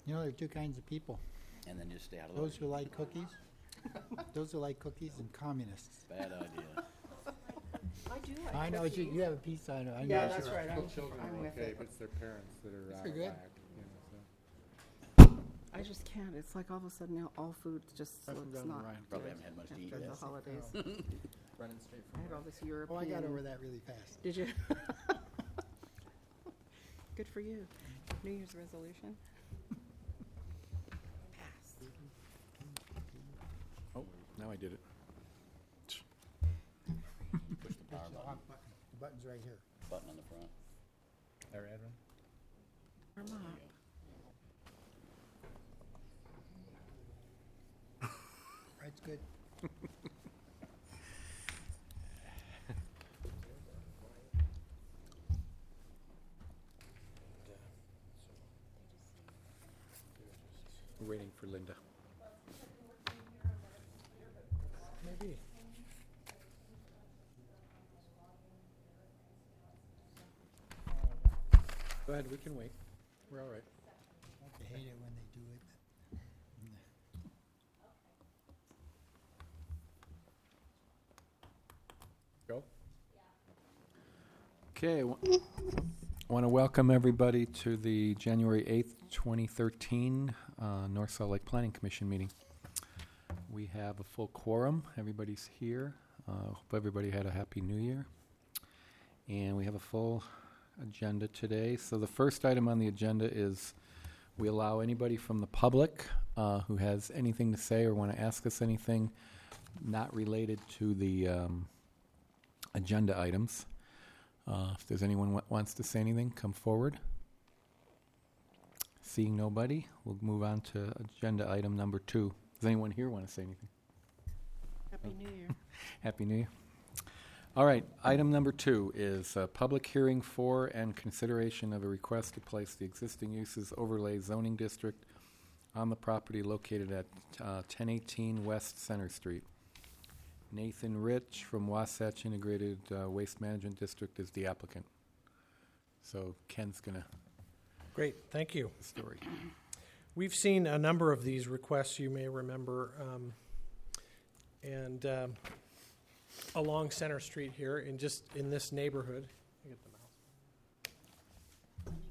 You know, there are two kinds of people. And then just stay out of the Those who like cookies, and communists. Bad idea. I do like I know, cookies. you have a piece on it. I know. Yeah, that's right. Little children I'm are with okay, it. but it's their parents that are out They're of good. whack. You know, I just can't. It's like all of a sudden now all food just That's looks from not Ryan. Probably good haven't had much to eat after yet. the holidays. Running straight I had all this European. Oh, I got over that really fast. Did you? Good for you. New Year's resolution. Pass. Oh, now I did it. Push the power Push the button. off button. The button's right here. Button on the front. There, Adrian. Warm There up. you That's good. We're waiting for Linda. Maybe. Go ahead, we can wait. We're all right. I hate it when they do it. Go. Okay, want to welcome everybody to the January 8th, 2013 North Salt Lake Planning Commission meeting. We have a full quorum. Everybody's here. Hope everybody had a happy new year. And we have a full agenda today. So the first item on the agenda is we allow anybody from the public who has anything to say or want to ask us anything not related to the agenda items. If there's anyone wants to say anything, come forward. Seeing nobody, we'll move on to agenda item number 2. Does anyone here want to say anything? Happy New Year. Happy New Year. All right, item number 2 is a public hearing for and consideration of a request to place the existing uses overlay zoning district on the property located at 1018 West Center Street. Nathan Rich from Wasatch Integrated Waste Management District is the applicant. So Ken's going to Great, thank you. the story. We've seen a number of these requests, you may remember, along Center Street here, in this neighborhood. Let me get the mouse.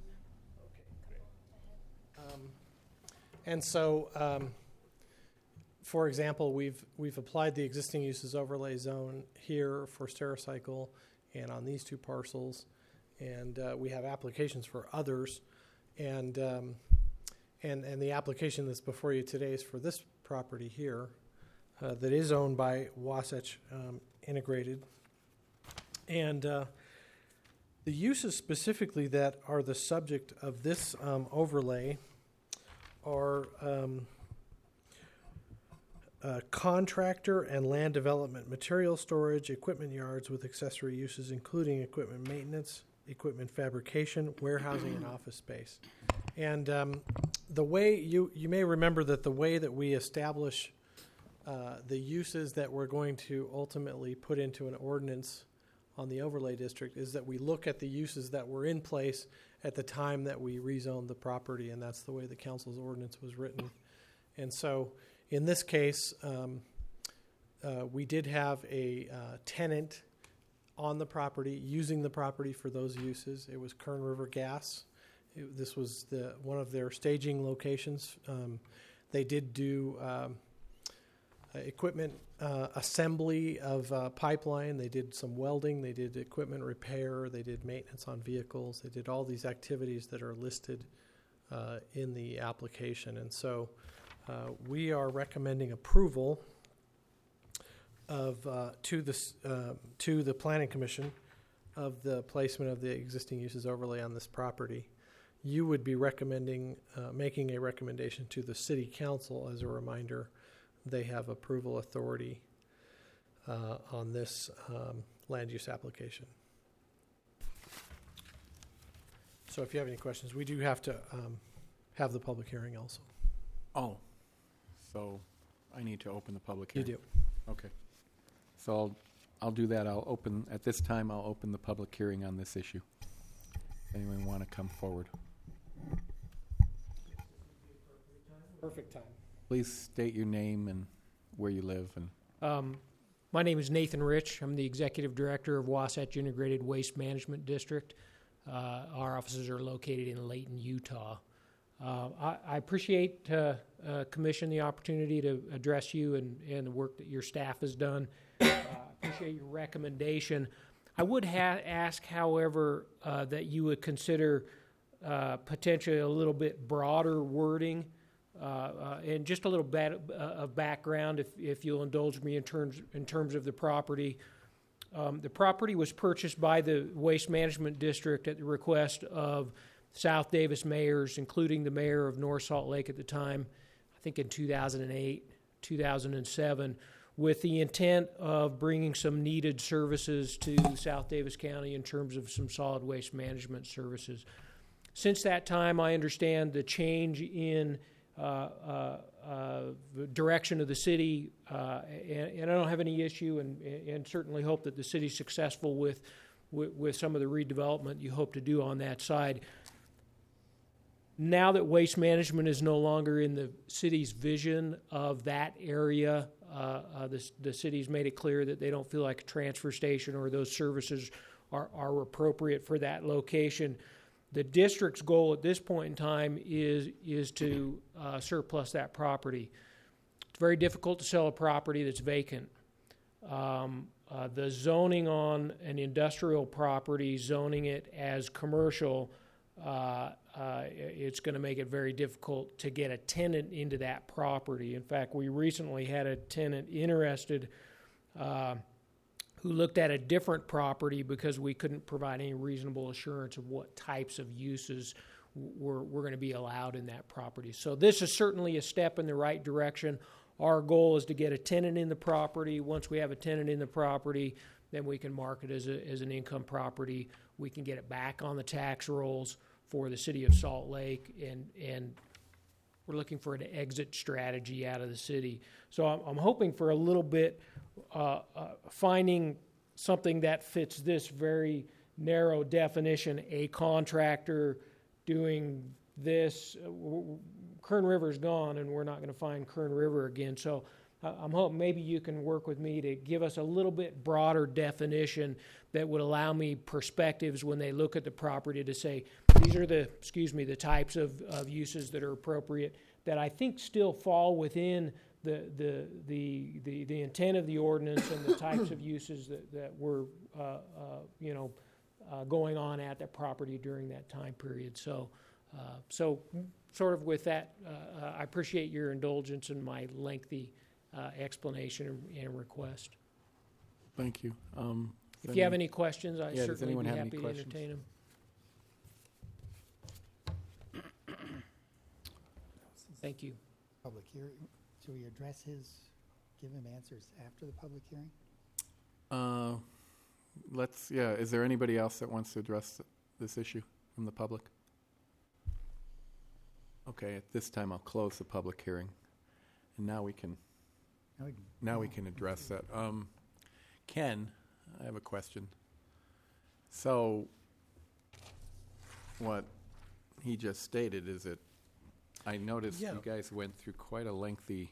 Okay, great. And so, for example, we've applied the existing uses overlay zone here for Stericycle and on these 2 parcels, and we have applications for others. And the application that's before you today is for this property here that is owned by Wasatch Integrated. And the uses specifically that are the subject of this overlay are contractor and land development material storage, equipment yards with accessory uses including equipment maintenance, equipment fabrication, warehousing, and office space. And the way you may remember that the way that we establish the uses that we're going to ultimately put into an ordinance on the overlay district is that we look at the uses that were in place at the time that we rezoned the property, and that's the way the council's ordinance was written. And so in this case, we did have a tenant on the property, using the property for those uses. It was Kern River Gas. This was one of their staging locations. They did do equipment assembly of pipeline. They did some welding. They did equipment repair. They did maintenance on vehicles. They did all these activities that are listed in the application. And so we are recommending approval of to the Planning Commission of the placement of the existing uses overlay on this property. You would be recommending making a recommendation to the City Council. As a reminder, they have approval authority on this land use application. So if you have any questions, we do have to have the public hearing also. Oh, so I need to open the public You hearing? do. Okay. So I'll do that. I'll open the public hearing on this issue. Anyone want to come forward? Perfect time. Please state your name and where you live. And My name is Nathan Rich. I'm the Executive Director of Wasatch Integrated Waste Management District. Our offices are located in Layton, Utah. I appreciate, Commission, the opportunity to address you and the work that your staff has done. Appreciate your recommendation. I would ask, however, that you would consider potentially a little bit broader wording and just a little bit of background, if you'll indulge me in terms of the property. The property was purchased by the Waste Management District at the request of South Davis mayors, including the mayor of North Salt Lake at the time, I think in 2008, 2007, with the intent of bringing some needed services to South Davis County in terms of some solid waste management services. Since that time, I understand the change in the direction of the city, and I don't have any issue, and certainly hope that the city's successful with some of the redevelopment you hope to do on that side. Now that waste management is no longer in the city's vision of that area, the city's made it clear that they don't feel like a transfer station or those services are appropriate for that location. The district's goal at this point in time is to surplus that property. It's very difficult to sell a property that's vacant. The zoning on an industrial property, zoning it as commercial, it's going to make it very difficult to get a tenant into that property. In fact, we recently had a tenant interested who looked at a different property because we couldn't provide any reasonable assurance of what types of uses were going to be allowed in that property. So this is certainly a step in the right direction. Our goal is to get a tenant in the property. Once we have a tenant in the property, then we can mark it as an income property. We can get it back on the tax rolls for the city of Salt Lake, and we're looking for an exit strategy out of the city. So I'm hoping for a little bit finding something that fits this very narrow definition, a contractor doing this. Kern River's gone, and we're not going to find Kern River again. So I'm hoping maybe you can work with me to give us a little bit broader definition that would allow me perspectives when they look at the property to say, these are the types of uses that are appropriate that I think still fall within the intent of the ordinance and the types of uses that were going on at that property during that time period. So sort of with that, I appreciate your indulgence in my lengthy explanation and request. thank you. If you have any questions, I does certainly anyone be have any happy to questions? entertain them. Thank you. Public hearing, should we give him answers after the public hearing? Is there anybody else that wants to address this issue from the public? Okay, at this time I'll close the public hearing, and now we can address that. Ken, I have a question. So, what he just stated is that I noticed you guys went through quite a lengthy,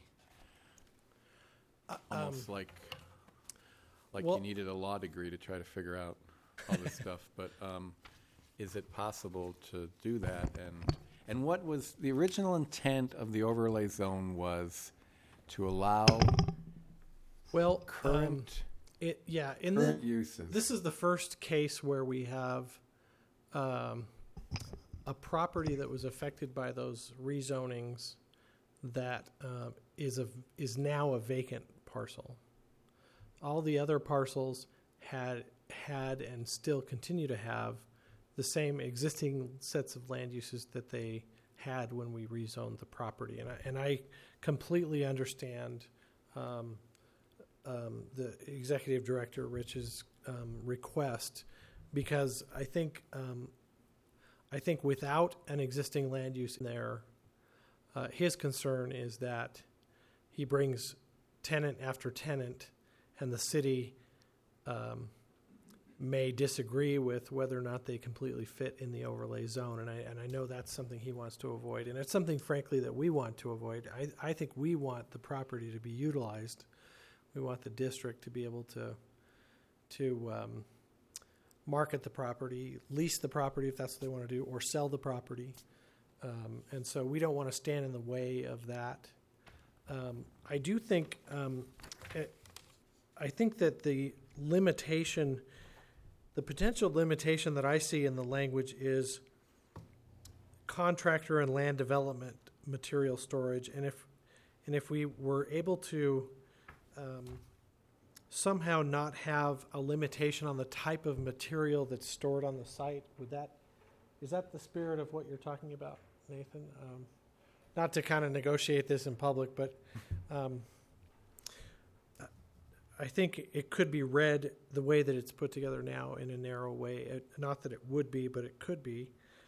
almost like you needed a law degree to try to figure out all this stuff. But is it possible to do that? And what was the original intent of the overlay zone was to allow current uses. This is the first case where we have a property that was affected by those rezonings that is now a vacant parcel. All the other parcels had and still continue to have the same existing sets of land uses that they had when we rezoned the property. And I completely understand the executive director Rich's request, because I think without an existing land use in there, his concern is that he brings tenant after tenant, and the city may disagree with whether or not they completely fit in the overlay zone, and I know that's something he wants to avoid, and it's something, frankly, that we want to avoid. I think we want the property to be utilized. We want the district to be able to market the property, lease the property if that's what they want to do, or sell the property, and so we don't want to stand in the way of that. I do think I think that the potential limitation that I see in the language is contractor and land development material storage, and if we were able to somehow not have a limitation on the type of material that's stored on the site, is that the spirit of what you're talking about, Nathan? Not to kind of negotiate this in public, but I think it could be read the way that it's put together now in a narrow way. Not that it would be, but it could be.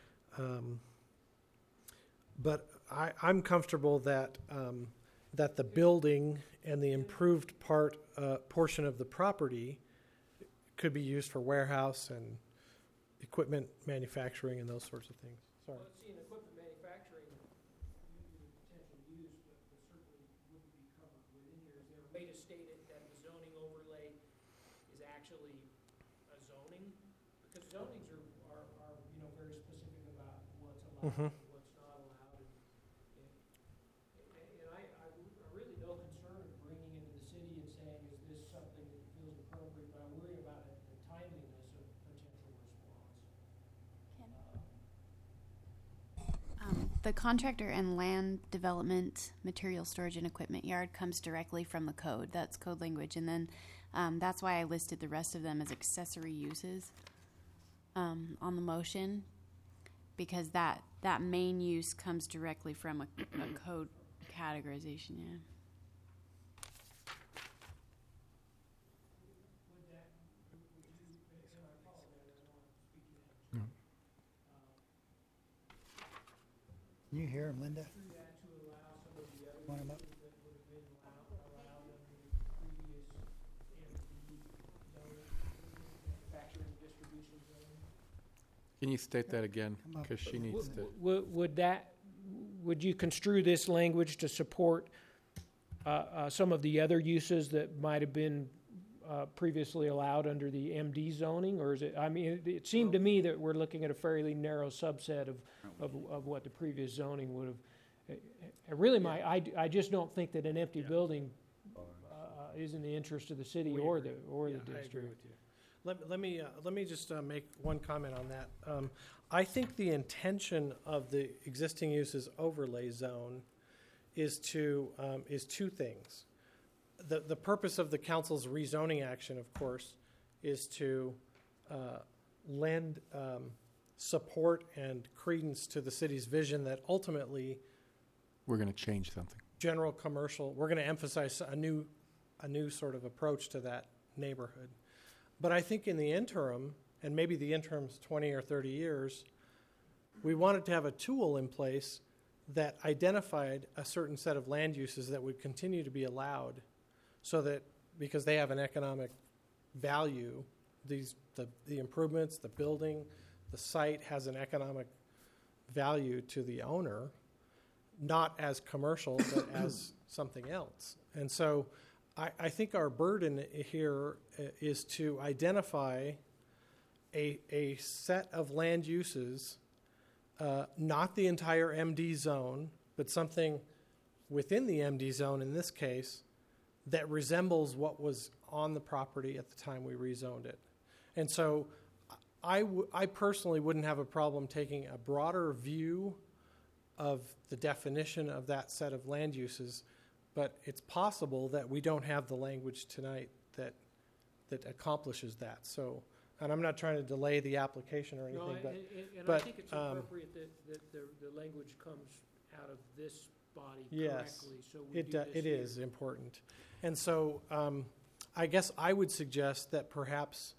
But I'm comfortable that that the building and the improved portion of the property could be used for warehouse and equipment manufacturing and those sorts of things. Sorry. Well, see, in equipment manufacturing, potential use, but certainly wouldn't be covered within here. Is there a way to state it that the zoning overlay is actually a zoning? Because zonings are very specific about what's allowed Mhm. and what's not allowed. And I really no concern of bringing into the city and saying, is this something that feels appropriate? But I worry about the timeliness of potential response. The contractor and land development material storage and equipment yard comes directly from the code. That's code language. And then that's why I listed the rest of them as accessory uses on the motion, because that main use comes directly from a code categorization, yeah. Can you hear him, Linda? Want him up? Can you state that again? Come up. Because she needs to. Would you construe this language to support some of the other uses that might have been previously allowed under the MD zoning, or is it? I mean, it seemed to me that we're looking at a fairly narrow subset of what the previous zoning would have. I just don't think that an empty building is in the interest of the city or the district. I agree with you. Let me just make one comment on that. I think the intention of the existing uses overlay zone is two things. The purpose of the council's rezoning action, of course, is to lend support and credence to the city's vision that ultimately We're going to change something. general commercial, we're going to emphasize a new sort of approach to that neighborhood. But I think in the interim, and maybe the interim's 20 or 30 years, we wanted to have a tool in place that identified a certain set of land uses that would continue to be allowed, so that because they have an economic value, the improvements, the building, the site has an economic value to the owner, not as commercial, but as something else. And so I think our burden here is to identify a set of land uses, not the entire MD zone, but something within the MD zone in this case that resembles what was on the property at the time we rezoned it. And so I personally wouldn't have a problem taking a broader view of the definition of that set of land uses, but it's possible that we don't have the language tonight that accomplishes that. So, and I'm not trying to delay the application or anything, I think it's appropriate that the language comes out of this body correctly. So it is important. And so I guess I would suggest that perhaps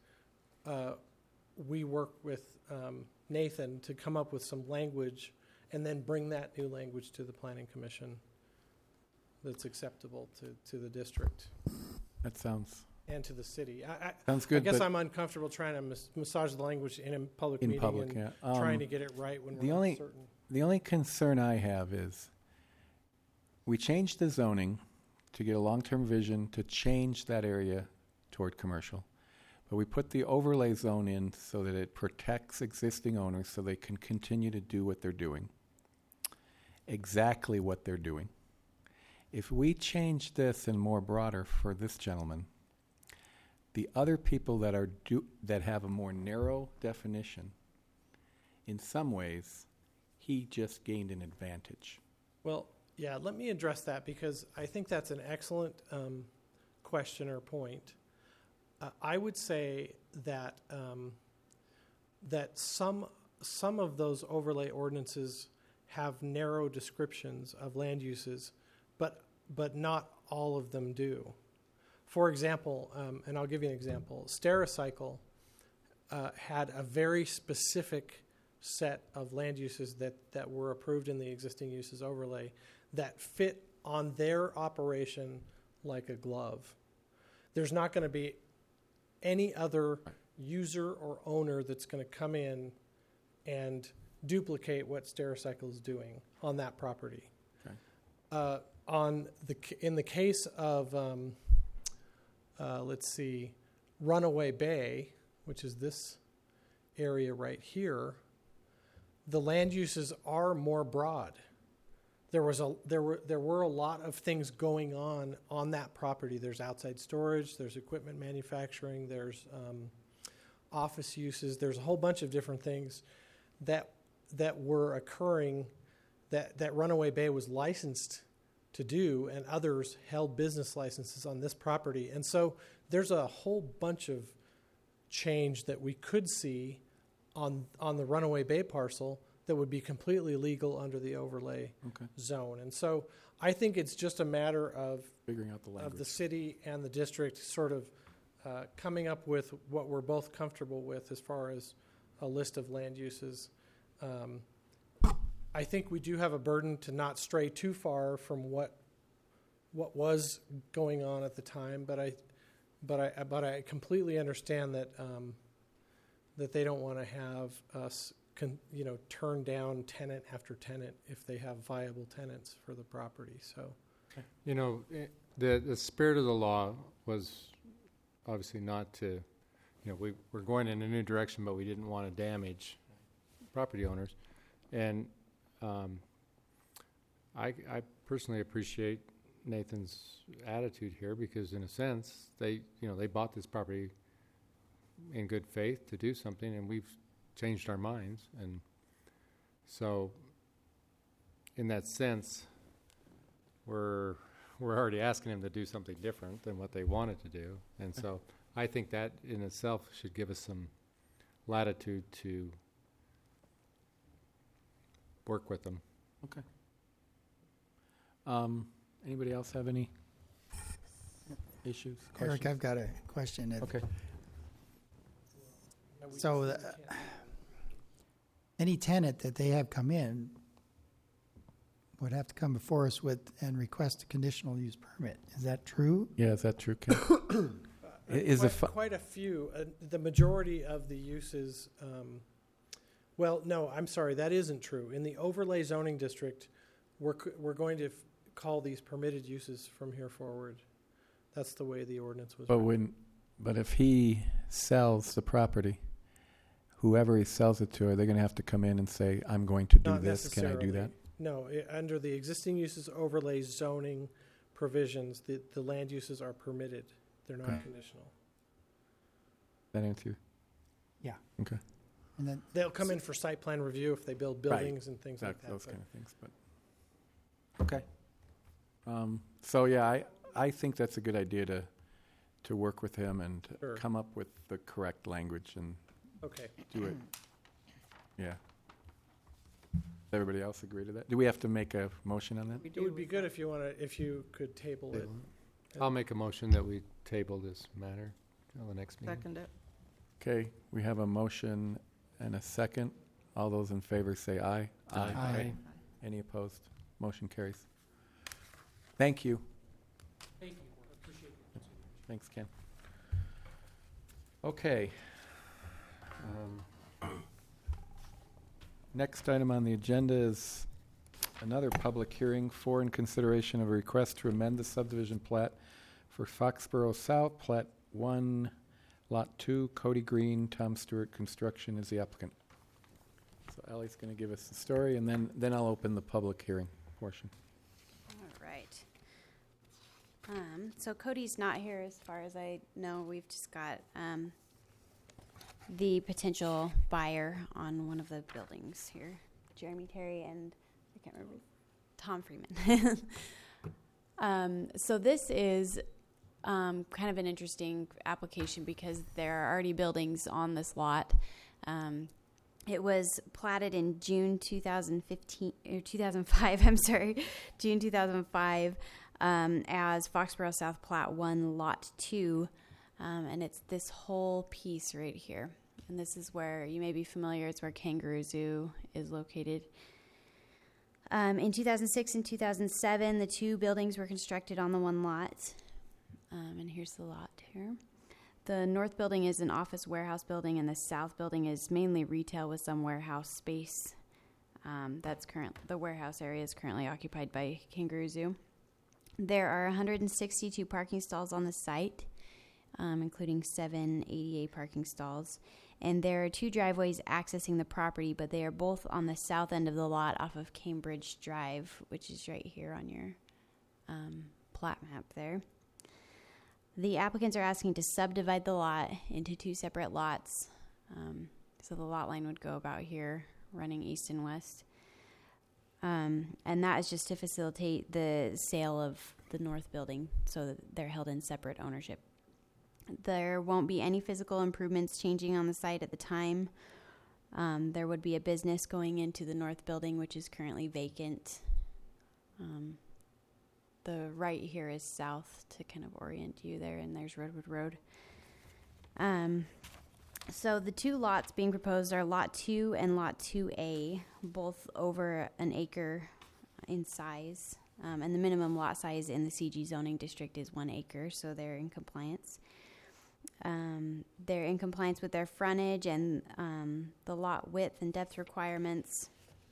we work with Nathan to come up with some language and then bring that new language to the Planning Commission that's acceptable to the district. That sounds and to the city. Sounds I good, guess but I'm uncomfortable trying to massage the language in a public in meeting public, and yeah. trying to get it right when the we're only- not certain. The only concern I have is we changed the zoning to get a long-term vision to change that area toward commercial. But we put the overlay zone in so that it protects existing owners so they can continue to do what they're doing. Exactly what they're doing. If we change this and more broader for this gentleman, the other people that are that have a more narrow definition, in some ways, he just gained an advantage. Well, yeah, let me address that because I think that's an excellent question or point. I would say that that some of those overlay ordinances have narrow descriptions of land uses, but not all of them do. For example, and I'll give you an example, Stericycle had a very specific set of land uses that were approved in the existing uses overlay that fit on their operation like a glove. There's not going to be any other user or owner that's going to come in and duplicate what Stericycle is doing on that property. Okay. In the case of, let's see, Runaway Bay, which is this area right here, the land uses are more broad. There were a lot of things going on that property. There's outside storage, there's equipment manufacturing, there's office uses, there's a whole bunch of different things that were occurring that Runaway Bay was licensed to do, and others held business licenses on this property. And so there's a whole bunch of change that we could see on the Runaway Bay parcel that would be completely legal under the overlay zone. And so I think it's just a matter of Figuring out the language. of the city and the district sort of coming up with what we're both comfortable with as far as a list of land uses. I think we do have a burden to not stray too far from what was going on at the time, but I completely understand that that they don't want to have us turn down tenant after tenant if they have viable tenants for the property. So, The spirit of the law was obviously not to, we're going in a new direction, but we didn't want to damage property owners. And I personally appreciate Nathan's attitude here because, in a sense, they bought this property in good faith to do something, and we've changed our minds. And so, in that sense, we're already asking them to do something different than what they wanted to do. And so, I think that in itself should give us some latitude to work with them. Okay. Anybody else have any issues? Eric, questions? I've got a question. Okay. So any tenant that they have come in would have to come before us with and request a conditional use permit. Is that true? Yeah, is that true, Ken? quite a few. The majority of the uses. Well, no, I'm sorry, that isn't true. In the overlay zoning district, we're going to call these permitted uses from here forward. That's the way the ordinance was. But if he sells the property, whoever he sells it to, are they going to have to come in and say, "I'm going to do Not this"? Can I do that? No, under the existing uses overlay zoning provisions, the land uses are permitted. They're not Okay. conditional. That answer you? Yeah. Okay. And then They'll come in for site plan review if they build buildings and things like that. Those but- kind of things, but okay. So yeah, I think that's a good idea to work with him and Sure. come up with the correct language and Okay. do it. Yeah. Does everybody else agree to that? Do we have to make a motion on that? We It do would be with good that. if you could table it. I'll make a motion that we table this matter till the next meeting. Second it. Okay, we have a motion and a second. All those in favor say aye. Aye. Any opposed? Motion carries. Thank you. Thank you. I appreciate it. Thanks, Ken. Okay. Next item on the agenda is another public hearing for and consideration of a request to amend the subdivision plat for Foxborough South, Plat 1, Lot 2, Cody Green, Tom Stewart Construction is the applicant. So Ally's going to give us the story, and then I'll open the public hearing portion. All right. So Cody's not here as far as I know. We've just got the potential buyer on one of the buildings here, Jeremy Terry and I can't remember, Tom Freeman. So this is kind of an interesting application because there are already buildings on this lot. It was platted in June 2015 or 2005. I'm sorry, June 2005 as Foxborough South Plat 1, Lot 2. And it's this whole piece right here. And this is where, you may be familiar, it's where Kangaroo Zoo is located. In 2006 and 2007, the two buildings were constructed on the one lot. And here's the lot here. The north building is an office warehouse building, and the south building is mainly retail with some warehouse space. The warehouse area is currently occupied by Kangaroo Zoo. There are 162 parking stalls on the site. Including 7 ADA parking stalls. And there are 2 driveways accessing the property, but they are both on the south end of the lot off of Cambridge Drive, which is right here on your plat map there. The applicants are asking to subdivide the lot into 2 separate lots. So the lot line would go about here, running east and west. And that is just to facilitate the sale of the north building, so that they're held in separate ownership. There won't be any physical improvements changing on the site at the time. There would be a business going into the north building, which is currently vacant. The right here is south to kind of orient you there, and there's Redwood Road. So the 2 lots being proposed are Lot 2 and Lot 2A, both over an acre in size. And the minimum lot size in the CG zoning district is 1 acre, so they're in compliance. They're in compliance with their frontage and the lot width and depth requirements.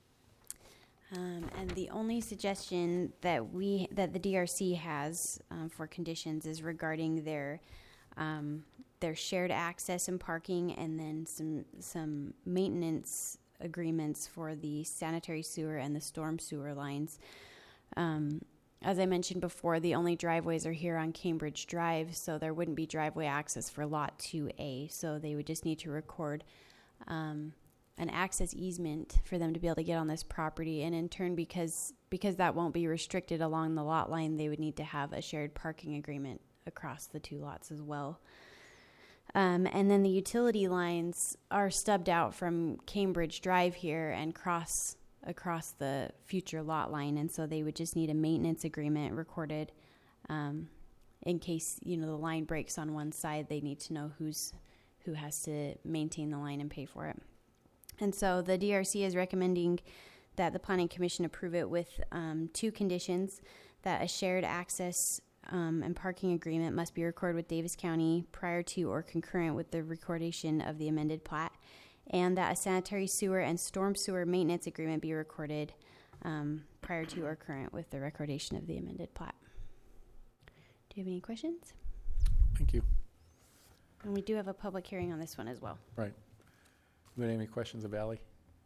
And the only suggestion that the DRC has for conditions is regarding their shared access and parking, and then some maintenance agreements for the sanitary sewer and the storm sewer lines. As I mentioned before, the only driveways are here on Cambridge Drive, so there wouldn't be driveway access for Lot 2A. So they would just need to record an access easement for them to be able to get on this property. And in turn, because that won't be restricted along the lot line, they would need to have a shared parking agreement across the 2 lots as well. And then the utility lines are stubbed out from Cambridge Drive here and across the future lot line, and so they would just need a maintenance agreement recorded in case the line breaks on one side. They need to know who has to maintain the line and pay for it. And so the DRC is recommending that the Planning Commission approve it with 2 conditions: that a shared access and parking agreement must be recorded with Davis County prior to or concurrent with the recordation of the amended plat, and that a sanitary sewer and storm sewer maintenance agreement be recorded prior to or current with the recordation of the amended plat. Do you have any questions? Thank you. And we do have a public hearing on this one as well. Right. Do you have any questions of Ally?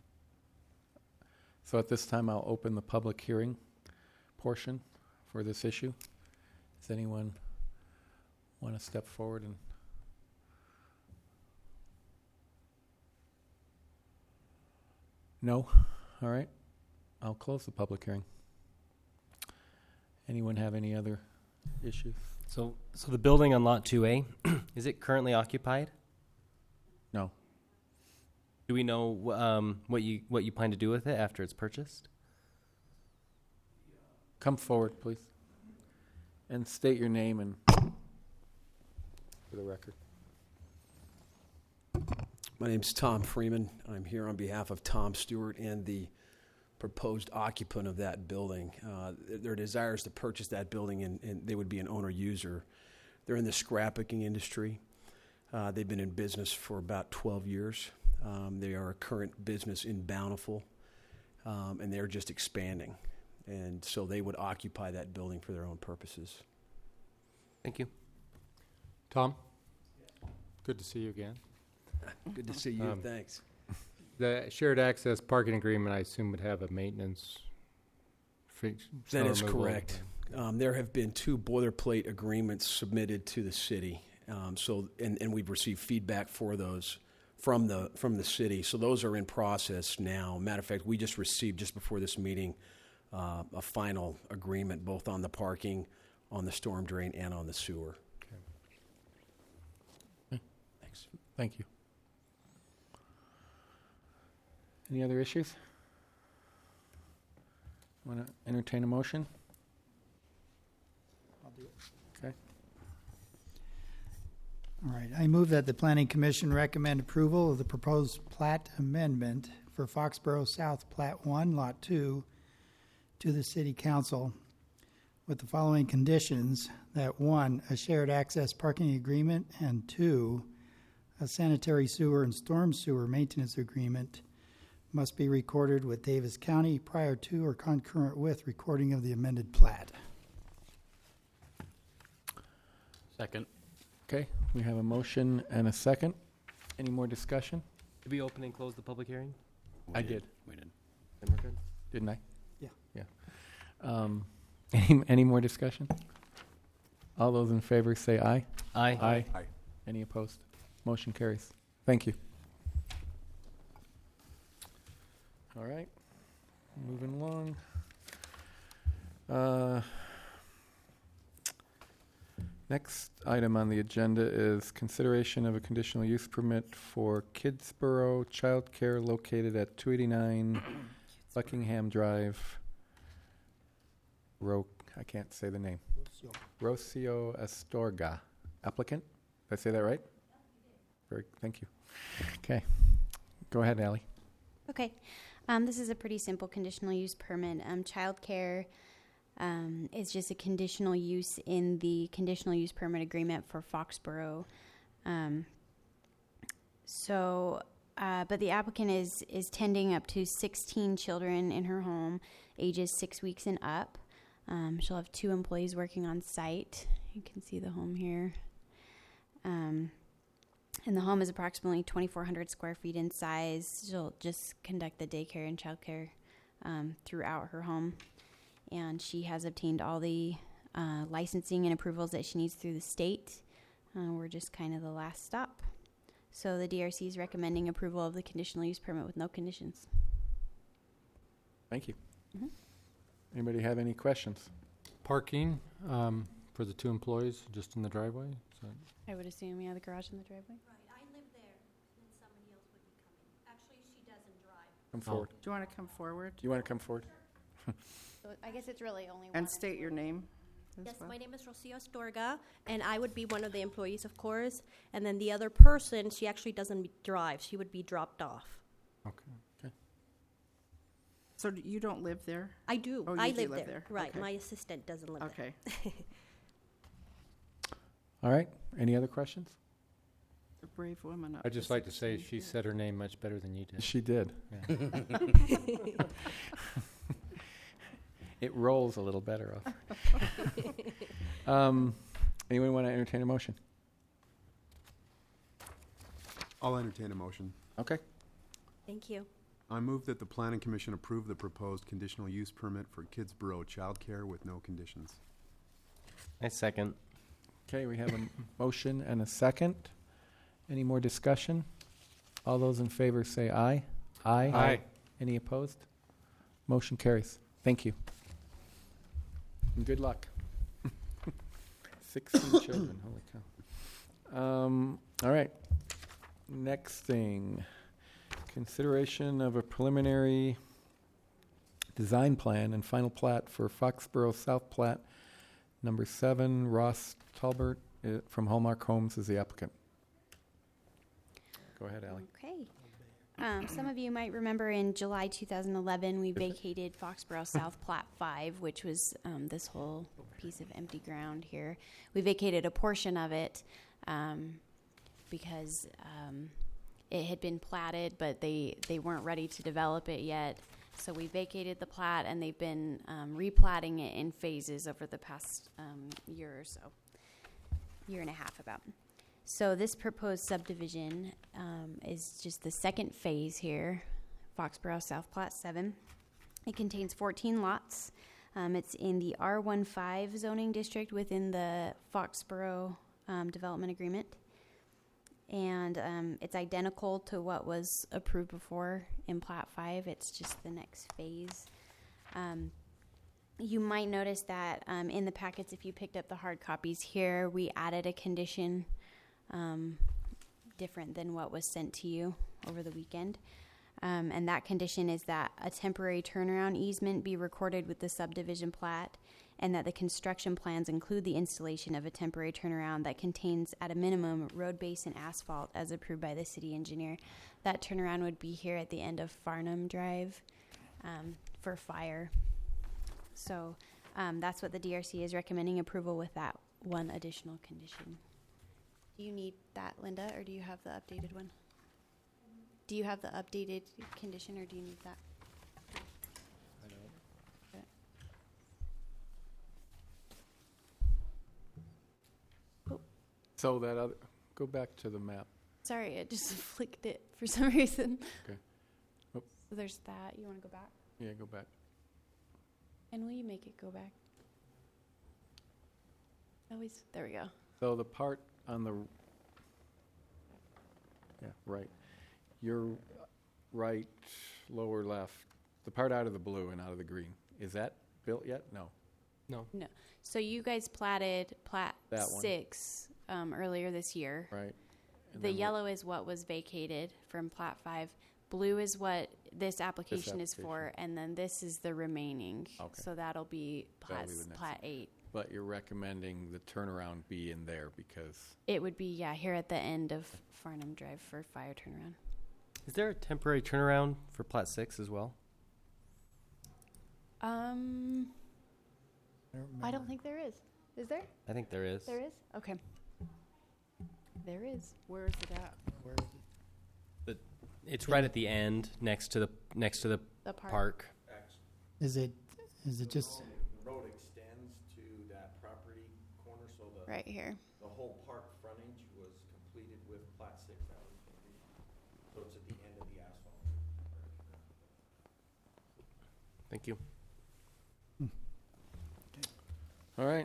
So at this time, I'll open the public hearing portion for this issue. Does anyone want to step forward and... No? All right. I'll close the public hearing. Anyone have any other issues? So the building on Lot 2A, is it currently occupied? No. Do we know what you plan to do with it after it's purchased? Come forward, please. And state your name and for the record. My name's Tom Freeman. I'm here on behalf of Tom Stewart and the proposed occupant of that building. Their desire is to purchase that building, and they would be an owner-user. They're in the scrap picking industry. They've been in business for about 12 years. They are a current business in Bountiful, and they're just expanding. And so they would occupy that building for their own purposes. Thank you. Tom? Good to see you again. Good to see you. Thanks. The shared access parking agreement, I assume, would have a maintenance fee. That is correct. There have been 2 boilerplate agreements submitted to the city. And we've received feedback for those from the city. So those are in process now. Matter of fact, we just received, just before this meeting, a final agreement both on the parking, on the storm drain, and on the sewer. Okay. Thanks. Thank you. Any other issues? Want to entertain a motion? I'll do it. Okay. All right, I move that the Planning Commission recommend approval of the proposed plat amendment for Foxborough South Plat 1, Lot 2, to the City Council with the following conditions: that 1, a shared access parking agreement, and 2, a sanitary sewer and storm sewer maintenance agreement must be recorded with Davis County prior to or concurrent with recording of the amended plat. Second. Okay, we have a motion and a second. Any more discussion? Did we open and close the public hearing? I did. We did. Then we're good. Didn't I? Yeah. Yeah. Any more discussion? All those in favor say aye. Aye. Aye. Any opposed? Motion carries. Thank you. All right, moving along. Next item on the agenda is consideration of a conditional use permit for Kidsborough Childcare located at 289 Buckingham Drive. I can't say the name. Rocio Astorga. Applicant? Did I say that right? Thank you. Okay. Go ahead, Allie. Okay. This is a pretty simple conditional use permit. Childcare is just a conditional use in the conditional use permit agreement for Foxborough. But the applicant is tending up to 16 children in her home, ages 6 weeks and up. She'll have 2 employees working on site. You can see the home here. And the home is approximately 2,400 square feet in size. She'll just conduct the daycare and childcare throughout her home. And she has obtained all the licensing and approvals that she needs through the state. We're just kind of the last stop. So the DRC is recommending approval of the conditional use permit with no conditions. Thank you. Mm-hmm. Anybody have any questions? Parking for the 2 employees just in the driveway? Is that- I would assume, yeah, the garage in the driveway. Right, I live there, and somebody else would be coming. Actually, she doesn't drive. Come forward. Do you want to come forward? Do you want to come forward? So I guess it's really only one. And state your name as Yes, well. my name is Rocio Astorga, and I would be one of the employees, of course. And then the other person, she actually doesn't drive. She would be dropped off. Okay. So you don't live there? I do. Oh, you I do live live there. there. Right. Okay. My assistant doesn't live there. Okay. All right. Any other questions? A brave woman up I'd just like to say 16. she said her name much better than you did. She did. Yeah. It rolls a little better off. Anyone want to entertain a motion? I'll entertain a motion. Okay. Thank you. I move that the Planning Commission approve the proposed conditional use permit for Kidsborough Childcare with no conditions. I second. Okay, we have a motion and a second. Any more discussion? All those in favor say aye. Aye. Aye. Any opposed? Motion carries. Thank you. And good luck. 16 children, holy cow. All right. Next thing. Consideration of a preliminary design plan and final plat for Foxborough South Plat, number 7, Ross Talbert from Hallmark Homes is the applicant. Go ahead, Allie. Okay. Some of you might remember in July 2011, we vacated Foxborough South Plat 5, which was this whole piece of empty ground here. We vacated a portion of it because it had been platted, but they weren't ready to develop it yet. So we vacated the plat, and they've been replatting it in phases over the past year or so, year and a half about. So this proposed subdivision is just the second phase here, Foxborough South Plat 7. It contains 14 lots. It's in the R15 zoning district within the Foxborough Development Agreement. And it's identical to what was approved before in Plat 5. It's just the next phase. You might notice that in the packets, if you picked up the hard copies here, we added a condition different than what was sent to you over the weekend. And that condition is that a temporary turnaround easement be recorded with the subdivision plat, and that the construction plans include the installation of a temporary turnaround that contains, at a minimum, road base and asphalt as approved by the city engineer. That turnaround would be here at the end of Farnham Drive for fire. So that's what the DRC is recommending approval with that one additional condition. Do you need that, Linda, or do you have the updated one? Do you have the updated condition, or do you need that? I don't. Okay. Oh, So that other, go back to the map. sorry, it just flicked it for some reason. Okay. Oh. So there's that. You want to go back? Yeah, go back. And will you make it go back? Always. There we go. So the part on the, yeah, right. Your right, lower left, the part out of the blue and out of the green, is that built yet? No. No. No. So you guys platted Plat That one. 6 earlier this year. Right. And The then yellow is what was vacated from Plat 5. Blue is what this application is for, and then this is the remaining. Okay. So that'll be That'll be the next Plat 8. But you're recommending the turnaround be in there because, It would be, yeah, here at the end of Farnham Drive for fire turnaround. Is there a temporary turnaround for Plat 6 as well? I don't think there is. Is there? I think there is. There is? Okay. There is. Where is it at? Where is it? It's right at the end, next to the The park. park. Is it just The road extends to that property corner, so Right here. the whole park frontage was completed with Plat 6 that was completed. So it's at the end of the asphalt. Thank you. all right.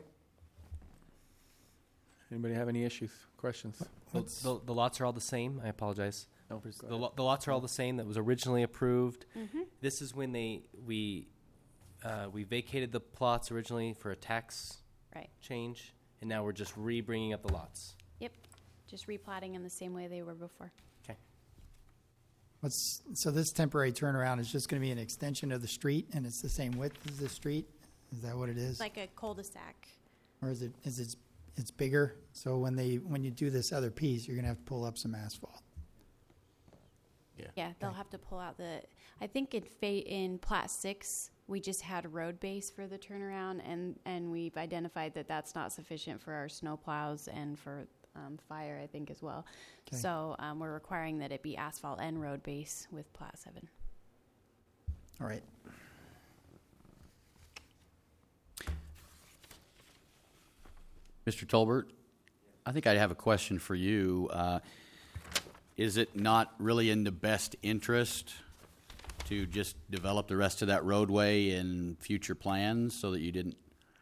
Anybody have any issues, questions? The lots are all the same. I apologize. No, The lots are all the same that was originally approved. Mm-hmm. This is when we vacated the plots originally for a tax Right. change, and now we're just re-bringing up the lots. Yep. Just replatting them the same way they were before. so this temporary turnaround is just going to be an extension of the street, and it's the same width as the street? Is that what it is? Like a cul-de-sac. Or is it's bigger? So when you do this other piece, you're going to have to pull up some asphalt. Yeah, they'll have to pull out I think in Plat 6, we just had a road base for the turnaround, and we've identified that that's not sufficient for our snow plows and for fire, I think, as well. Okay. So we're requiring that it be asphalt and road base with Plat 7. All right. Mr. Tolbert, I think I have a question for you. Is it not really in the best interest to just develop the rest of that roadway in future plans so that you didn't?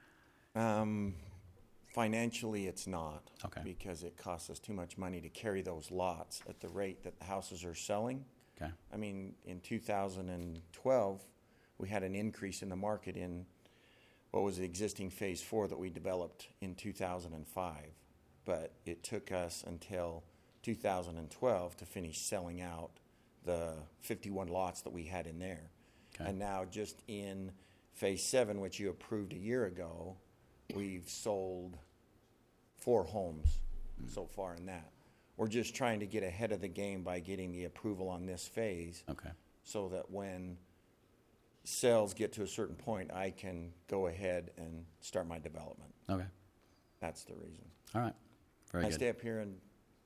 Financially, it's not. Okay. Because it costs us too much money to carry those lots at the rate that the houses are selling. Okay. I mean, in 2012, we had an increase in the market in what was the existing Phase 4 that we developed in 2005. But it took us until 2012 to finish selling out the 51 lots that we had in there. Okay. And now just in Phase 7, which you approved a year ago, we've sold 4 homes so far in that. We're just trying to get ahead of the game by getting the approval on this phase. Okay. So that when sales get to a certain point, I can go ahead and start my development. Okay. That's the reason. All right. Very I good. stay up here in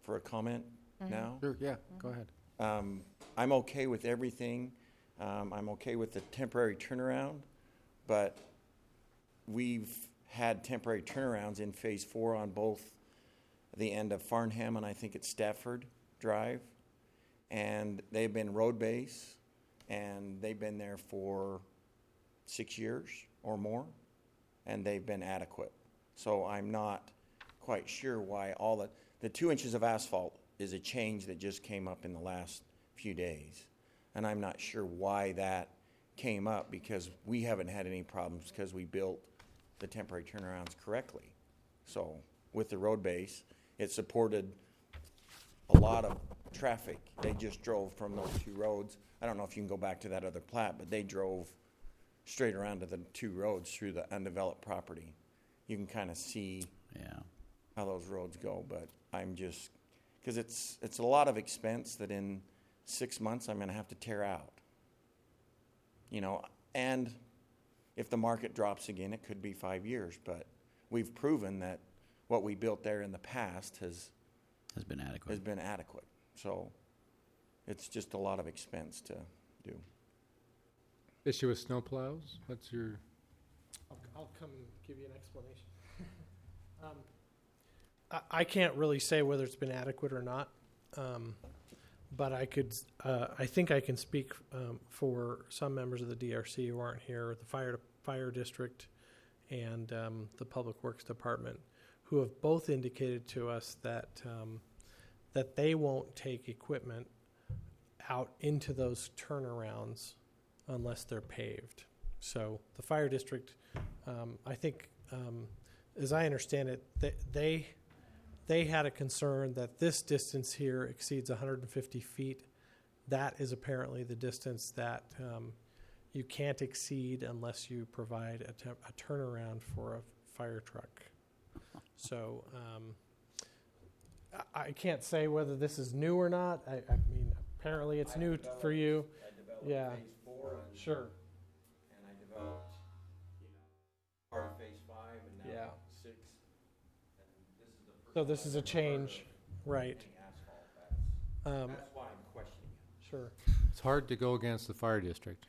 for a comment now? Sure, yeah, go ahead. I'm okay with everything. I'm okay with the temporary turnaround, but we've had temporary turnarounds in Phase 4 on both the end of Farnham and I think it's Stafford Drive. And they've been road base, and they've been there for 6 years or more, and they've been adequate. So I'm not quite sure why all the 2 inches of asphalt is a change that just came up in the last few days. And I'm not sure why that came up, because we haven't had any problems because we built the temporary turnarounds correctly. So with the road base, it supported a lot of traffic. They just drove from those 2 roads. I don't know if you can go back to that other plat, but they drove straight around to the 2 roads through the undeveloped property. You can kind of see how those roads go, but I'm just, because it's a lot of expense that in 6 months I'm going to have to tear out. You know, and if the market drops again, it could be 5 years, but we've proven that what we built there in the past has been adequate. So it's just a lot of expense to do. Issue with snowplows? What's your? I'll come and give you an explanation. I can't really say whether it's been adequate or not, but I could. I think I can speak for some members of the DRC who aren't here, the fire district, and the Public Works Department, who have both indicated to us that they won't take equipment out into those turnarounds unless they're paved. So the fire district, I think, as I understand it, they had a concern that this distance here exceeds 150 feet. That is apparently the distance that you can't exceed unless you provide a turnaround for a fire truck. So I can't say whether this is new or not. I mean, apparently it's new for you. I developed Yeah. Phase 4 Sure. and I developed, part of Phase 5 and now Yeah. 6. And this is the first So this is a time I've ever change, right? any asphalt. That's why I'm questioning it. Sure. It's hard to go against the fire district.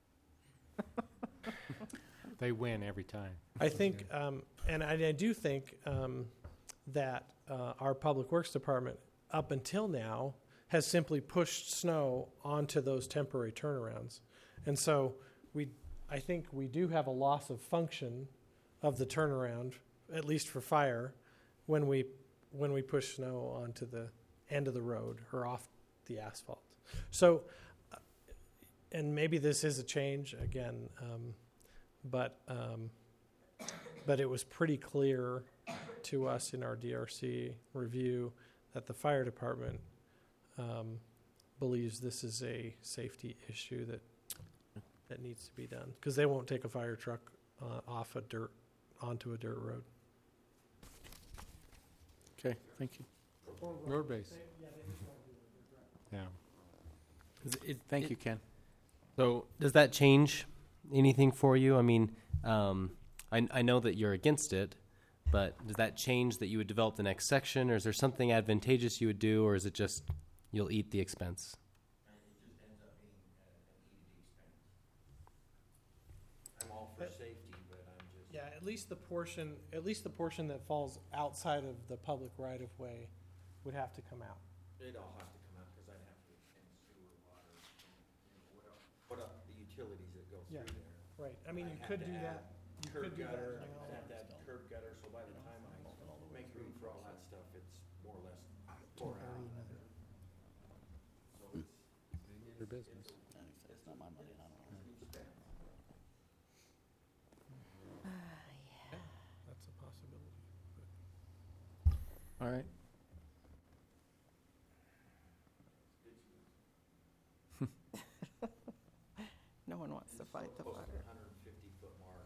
They win every time. I think, and I do think that our Public Works Department, up until now, has simply pushed snow onto those temporary turnarounds. And so I think we do have a loss of function of the turnaround, at least for fire, when we push snow onto the end of the road or off the asphalt. So, and maybe this is a change again, but it was pretty clear to us in our DRC review that the fire department believes this is a safety issue that needs to be done, because they won't take a fire truck onto a dirt road. Okay, thank you. Road base. Yeah. Thank you, Ken. So does that change anything for you? I mean, I know that you're against it, but does that change that you would develop the next section, or is there something advantageous you would do, or is it just you'll eat the expense? It just ends up being an easy expense. I'm all for safety, but I'm just. Yeah, at least the portion that falls outside of the public right of way would have to come out. They'd all have to come out because I'd have to extend sewer, water, put up the utilities that go through Yeah. there. Right. I mean, I'd you have could to do add that. You Curb could do that gutter, now. I'd have to add curb gutter, so by the time I make room for all that stuff, it's more or less tore out. So it's Your business. It's not my money, and I don't know. That's a possibility. All right. No one wants to fight the close to fire. the 150-foot mark.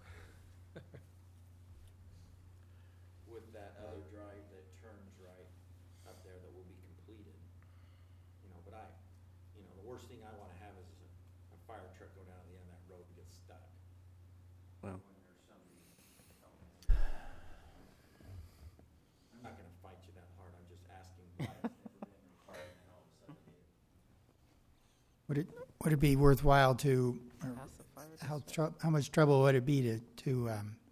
With that other drive that turns right up there that will be completed. You know, but the worst thing I wanna have is a fire truck go down to the end of that road and get stuck. Well. When there's somebody coming in. I'm not gonna fight you that hard, I'm just asking why it would it be worthwhile to, or how much trouble would it be to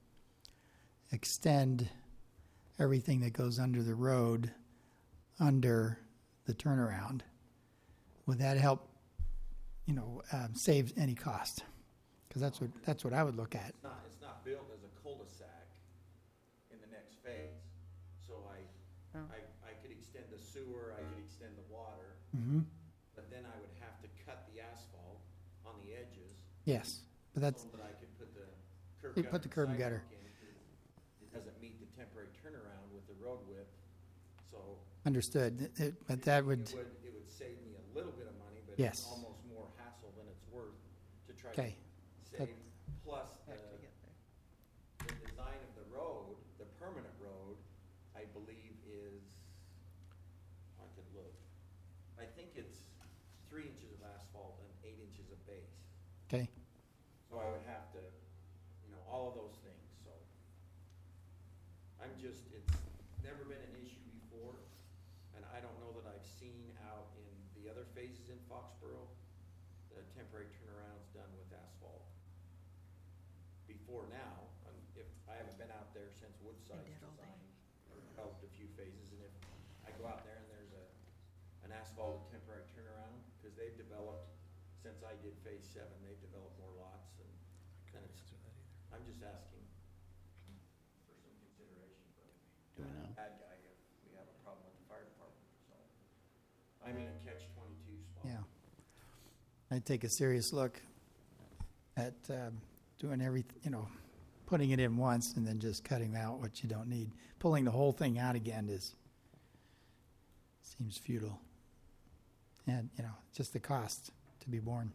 extend everything that goes under the road under the turnaround? Would that help, save any cost? Because that's what I would look at. It's not built as a cul-de-sac in the next phase. So I could extend the sewer, I could extend the water, but then I would have to cut the asphalt on the edges. Yes, but that's so that I could put the curb you gutter. put the curb and gutter. It doesn't meet the temporary turnaround with the road width, so. Understood. But that would. It would save me a little bit of money, but Yes. it's almost more hassle than it's worth to try Okay. to save. Plus the design of the road, the permanent road, I believe is, I could look. I think it's 3 inches of asphalt and 8 inches of base. Okay. So I would have to, all of those things, so. It's never been an issue before, and I don't know that I've seen out in the other phases in Foxborough, the temporary turnarounds done with asphalt. Before now, if I haven't been out there since Woodside's design, or helped a few phases, and if I go out there and there's an asphalt temporary turnaround, because they've developed, since I did phase 7, they've developed more lots, and then I'm just asking for some consideration, but Do we know? bad guy if we have a problem with the fire department, so. I'm in a catch-22 spot. Yeah. I'd take a serious look at doing everything, putting it in once and then just cutting out what you don't need. Pulling the whole thing out again seems futile. And, just the cost to be borne.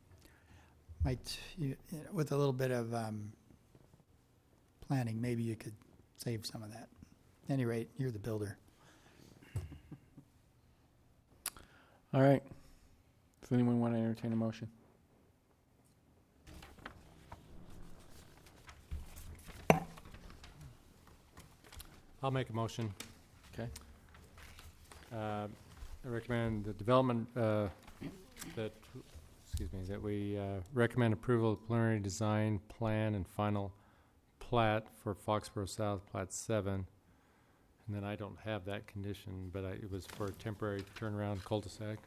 With a little bit of planning, maybe you could save some of that. At any rate, you're the builder. All right. Does anyone want to entertain a motion? I'll make a motion. Okay. I recommend the development, that we recommend approval of preliminary design plan and final plat for Foxborough South, Plat 7. And then I don't have that condition, but it was for a temporary turnaround cul-de-sac.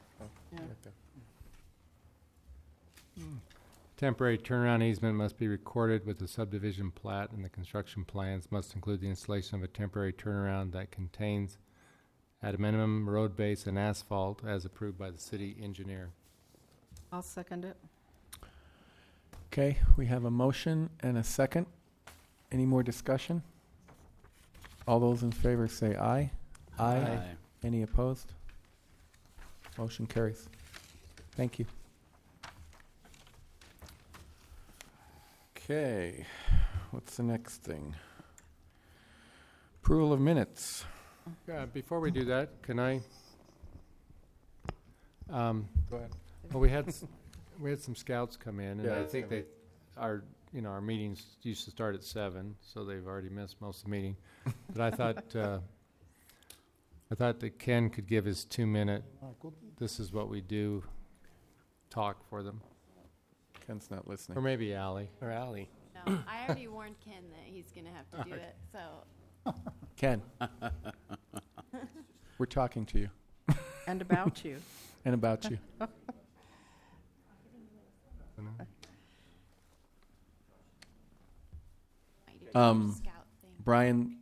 Temporary turnaround easement must be recorded with the subdivision plat, and the construction plans must include the installation of a temporary turnaround that contains at a minimum road base and asphalt as approved by the city engineer. I'll second it. Okay, we have a motion and a second. Any more discussion? All those in favor say aye. Aye. Any opposed? Motion carries. Thank you. Okay, what's the next thing? Approval of minutes. Before we do that, can I? Go ahead. Well, we had some scouts come in, and Yeah, I think our meetings used to start at 7, so they've already missed most of the meeting. But I thought that Ken could give his 2-minute. This is what we do. Talk for them, Ken's not listening. or maybe Allie. Or Allie. No, I already warned Ken that he's going to have to do it. So Ken, we're talking to you And about you. and about you. scout thing. Brian,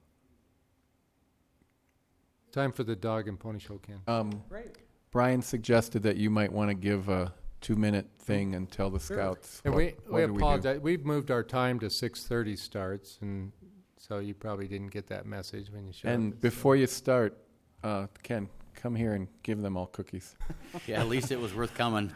Time for the dog and pony show, Ken. Brian suggested that you might want to give a 2-minute thing and tell the scouts. And what we do do? apologize. We've moved our time to 6:30 starts, and so you probably didn't get that message when you showed up. And before you start, Ken, come here and give them all cookies. Yeah, at least it was worth coming.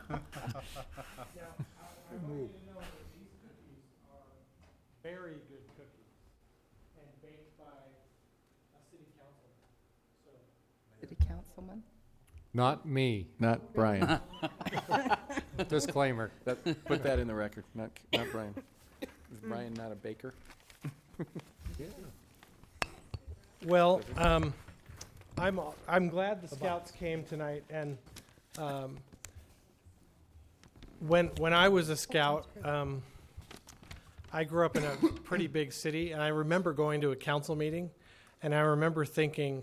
Very good cookies and baked by a city councilman. City councilman. Not me. Not Brian. Disclaimer. Put that in the record. Not Brian. Is Brian not a baker? Well, I'm glad the scouts came tonight, and when I was a scout, I grew up in a pretty big city, and I remember going to a council meeting, and I remember thinking,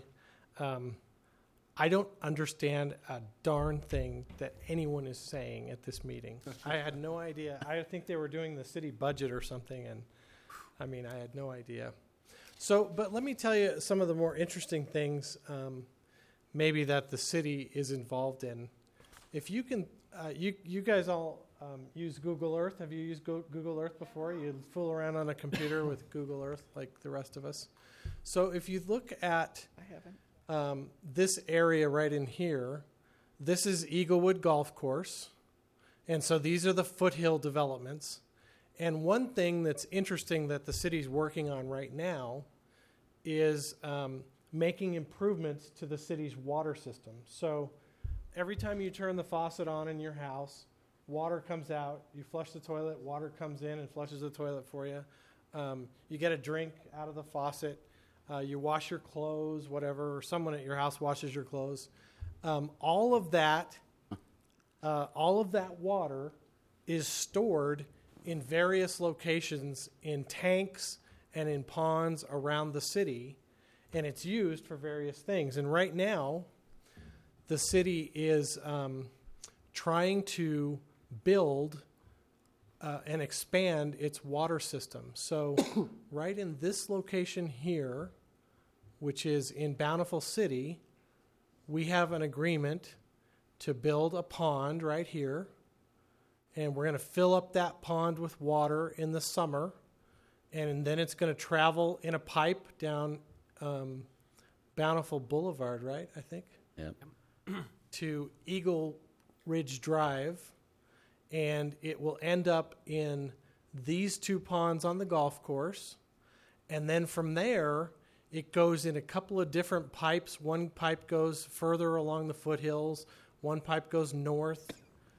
I don't understand a darn thing that anyone is saying at this meeting. I had no idea. I think they were doing the city budget or something, and I mean, I had no idea. So, but let me tell you some of the more interesting things maybe that the city is involved in. If you can, you guys all use Google Earth. Have you used Google Earth before? You fool around on a computer with Google Earth like the rest of us. So if you look at I haven't. this area right in here, this is Eaglewood Golf Course. And so these are the foothill developments. And one thing that's interesting that the city's working on right now is making improvements to the city's water system. So every time you turn the faucet on in your house, water comes out, you flush the toilet, water comes in and flushes the toilet for you. You get a drink out of the faucet. You wash your clothes, whatever, or someone at your house washes your clothes. All of that water is stored in various locations in tanks and in ponds around the city, and it's used for various things. And right now, the city is trying to build and expand its water system. So right in this location here, which is in Bountiful City, we have an agreement to build a pond right here. And we're going to fill up that pond with water in the summer. And then it's going to travel in a pipe down Bountiful Boulevard, right, I think? Yep. To Eagle Ridge Drive. And it will end up in these two ponds on the golf course. And then from there, it goes in a couple of different pipes. One pipe goes further along the foothills. One pipe goes north.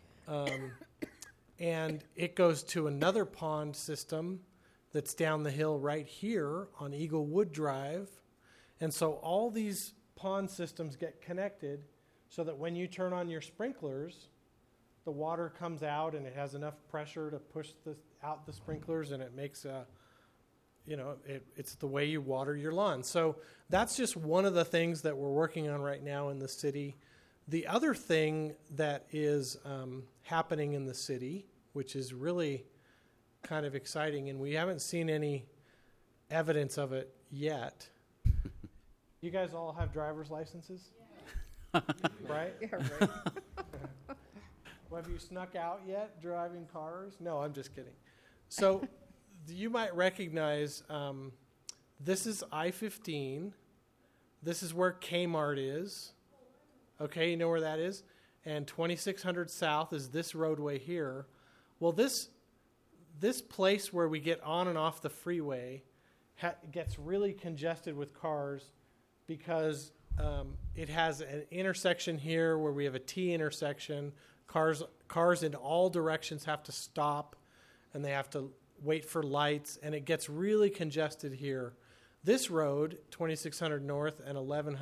And it goes to another pond system that's down the hill right here on Eaglewood Drive. And so all these pond systems get connected so that when you turn on your sprinklers, the water comes out and it has enough pressure to push out the sprinklers, and it makes it's the way you water your lawn. So that's just one of the things that we're working on right now in the city. The other thing that is happening in the city, which is really kind of exciting, and we haven't seen any evidence of it yet. You guys all have driver's licenses? Yeah. Right? Yeah, right. Well, have you snuck out yet driving cars? No, I'm just kidding. So you might recognize this is I-15. This is where Kmart is. Okay, you know where that is? And 2600 South is this roadway here. Well, this place where we get on and off the freeway gets really congested with cars because it has an intersection here where we have a T intersection. Cars in all directions have to stop, and they have to wait for lights, and it gets really congested here. This road, 2600 North and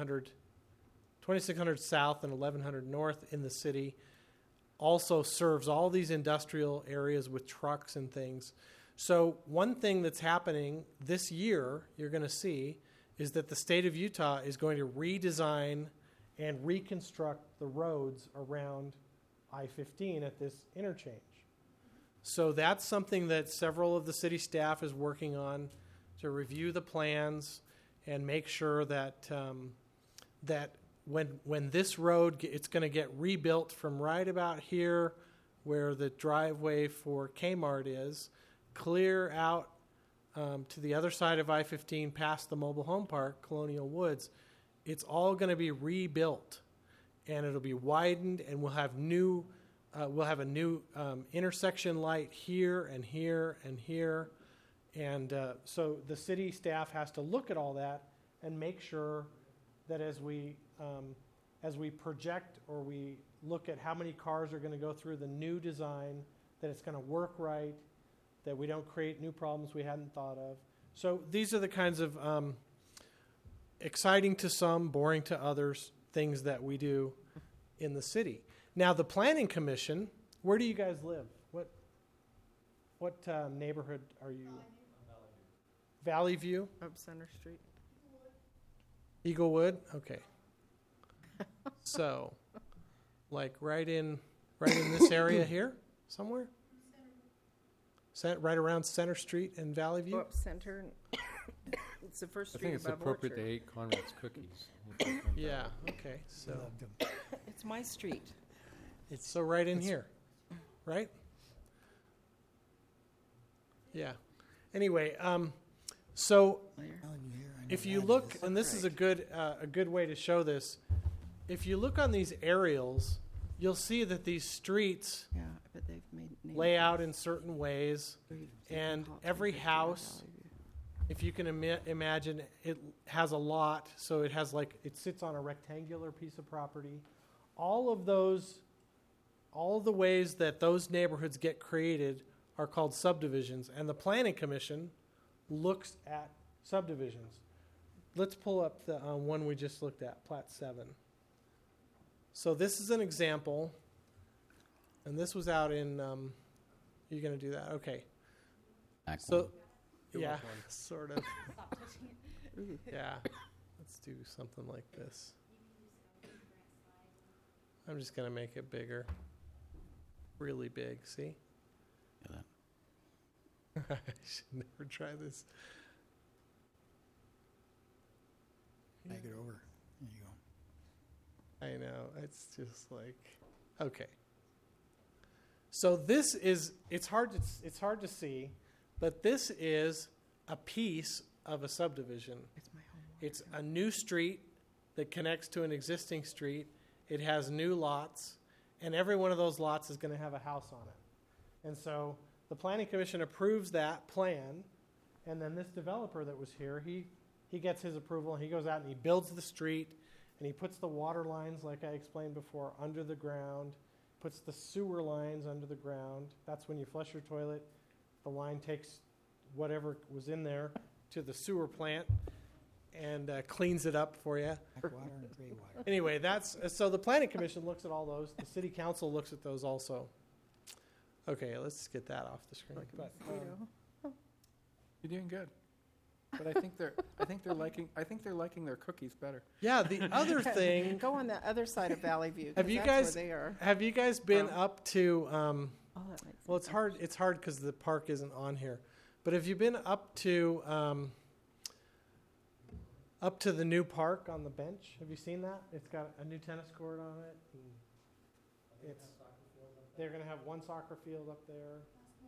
2600 South and 1100 North in the city, also serves all these industrial areas with trucks and things. So one thing that's happening this year, you're going to see, is that the state of Utah is going to redesign and reconstruct the roads around I-15 at this interchange. So that's something that several of the city staff is working on to review the plans and make sure that that when this road, it's going to get rebuilt from right about here where the driveway for Kmart is, clear out to the other side of I-15 past the mobile home park, Colonial Woods. It's all going to be rebuilt, and it'll be widened, and we'll have a new intersection light here and here and here. And so the city staff has to look at all that and make sure that as we project or we look at how many cars are going to go through the new design, that it's going to work right, that we don't create new problems we hadn't thought of. So these are the kinds of exciting to some, boring to others, things that we do in the city. Now, the Planning Commission, Where do you guys live? What neighborhood are you? Valley View? Up Center Street. Eaglewood? Okay. So, like right in this area here, somewhere? Right around Center Street in Valley Go View? up Center. It's the first I street think it's above appropriate to Orchard. eat Conrad's cookies. Yeah, okay, so, It's my street. so right in here, right? Yeah. Anyway, so if you look, and this is a good way to show this, if you look on these aerials, you'll see that these streets Yeah, but they've made names. lay out in certain ways, and every house, if you can imagine, it has a lot, so it has it sits on a rectangular piece of property. All of the ways that those neighborhoods get created are called subdivisions, and the Planning Commission looks at subdivisions. Let's pull up the one we just looked at, Plat 7. So this is an example, and this was out in, you're going to do that? Okay. Back So, one. yeah, sort of. Yeah, let's do something like this. I'm just going to make it bigger. Really big, see? Yeah, I should never try this. Make it over. There you go. I know, it's just okay. So this is, it's hard to see, but this is a piece of a subdivision. It's my home. It's a new street that connects to an existing street. It has new lots, and every one of those lots is going to have a house on it. And so the Planning Commission approves that plan, and then this developer that was here, he gets his approval, and he goes out and he builds the street, and he puts the water lines, like I explained before, under the ground, puts the sewer lines under the ground. That's when you flush your toilet. The line takes whatever was in there to the sewer plant and cleans it up for you. Black water and gray water. Anyway, so the Planning Commission looks at all those. The City Council looks at those also. Okay, let's get that off the screen. Like a But, mosquito. You're doing good. But I think they're liking their cookies better. yeah, the other thing. Go on the other side of Valley View. 'cause Have you that's guys where they are. have you guys been From. up to? Oh, that makes Well, it's hard. It's hard because the park isn't on here. But have you been up to the new park on the bench? Have you seen that? It's got a new tennis court on it. And they're going to have one soccer field up there.